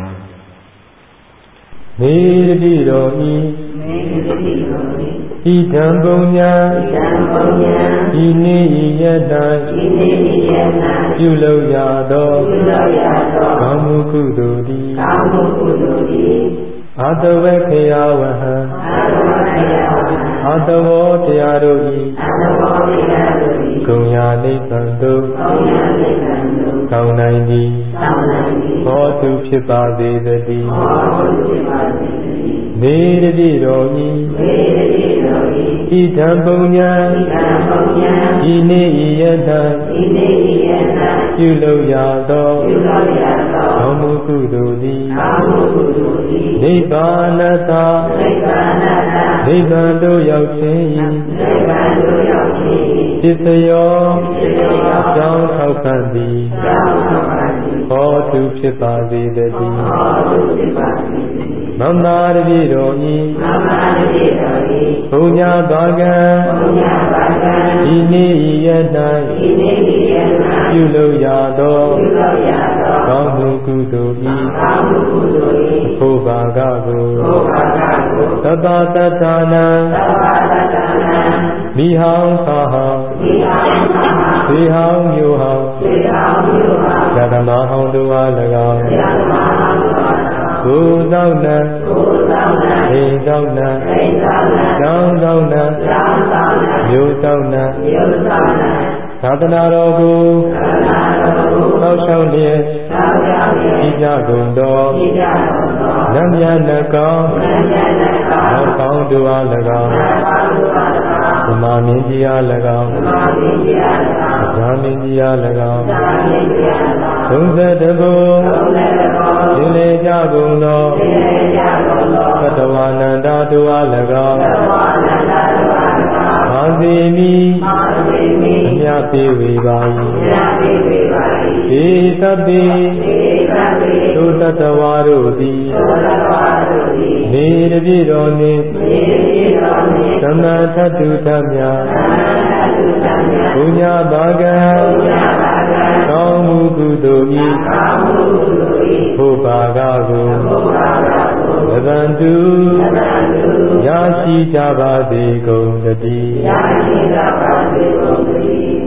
မေတ္တိတော်ဤမေတ္တိတော်ဤဣဒံပုံညာဣဒံပုံညာဤနေ့ဤယတံဤနေ့ဤယတံပြုလုပ်ရသောပြုလုပ်ရသောကောင်းမှုကုသိုလ်သည်ကောင်းမှုကုသိုလ်သည်အာတဝေခေယဝဟံအာတဝေခေယဝဟံအာတဝောတရားတို့ဤအာတဝောတရားတို့ဤဂုဏ်ယာနိဗ္ဗာန်သို့ဂုဏ်ယာနိဗ္ဗာန်သို့ကောင်းနိုင်သည်ကောင်းနိုင်သည်ဟောတုဖြစ်ပါစေတည်းဟောတုဖြစ်ပါစေတည်းမေတ္တိတော်ဤမေတ္တိတော်ဤဣဒံပုံညာဣဒံပုံညာဤနေ့ဤယတံဤနေ့ဤယတံပြုလုပ်ရသောပြုလုပ်ရသောကောင်းမှုကုသိုလ်သည်ကောင်းမှုကုသိုလ်သည်နိဗ္ဗာနတနိဗ္ဗာနတနိဗ္ဗာန်သို့ရောက်ခြင်းဤနိဗ္ဗာန်သို့ရောက်ခြင်းဤပစ္စယောပစ္စယောကြောင်းထောက်ခံသည်ကြောင်းထောက်ခံသည်ဟောတုဖြစ်ပါစေတည်းဟောတုဖြစ်ပါစေတည်းမမ္မာတတိတော်ဤမမ္မာတတိတော်ဤဘုံညာဘာကံဘုံညာဘာကံဤနေ့ဤယတံဤနေ့ဤယတံပြုလုပ်ရသောပြုလုပ်ရသောကောင်းမှုကုသိုလ်ဤကောင်းမှုကုသိုလ်ဤဘုဘာကကိုဘုဘာကကိုသတ္တတတ္တနာသတ္တတတ္တနာမိဟောင်းခါဟောင်းမိဟောင်းခါဟောင်းသေဟောင်းမျိုးဟောင်းသေဟောင်းမျိုးဟောင်းဓမ္မဟောင်းတို့အား၎င်းဓမ္မဟောင်းတို့အားကိုယ်သောနံကိုယ်သောနံအိမ်သောနံအိမ်သောနံကျောင်းသောနံကျောင်းသောနံမြို့သောနံမြို့သောနံသာသနာတော်ကိုသာသနာတော်ကိုသောက်ဆောင်လျက်သောက်ဆောင်လျက်ဤကြကုန်သောဤကြကုန်သောနတ်မြတ်နှကောင်းနတ်မြတ်နှကောင်းသောကောင်းတို့အား၎င်းသောကောင်းတို့အား၎င်းသမာမင်းကြီးအား၎င်းသမာမင်းကြီးအား၎င်းဇာမင်းကြီးအား၎င်းဇာမင်းကြီးအား၎င်းသုံးသတဘုံသုံးသတဘုံသင်လေကြကုန်သောသင်လေကြကုန်သောသတ္တဝါနန္ဒတို့အား၎င်းသတ္တဝါနန္ဒတို့အား၎င်းမာစီမိမာစီမိအမြတ်ပေးဝေပါ၏အမြတ်ပေးဝေပါ၏ေသဗ္ဗေသုတတဝါတို့သည်နေတပြည့်တော်နှင့်သမထတုထမြဘုညာဘာကံကောင်းမှုကုသိုလ်ဤဘုဘာကကိုသဗ္ဗန္တုရရှိကြပါစေကုန်သတည်း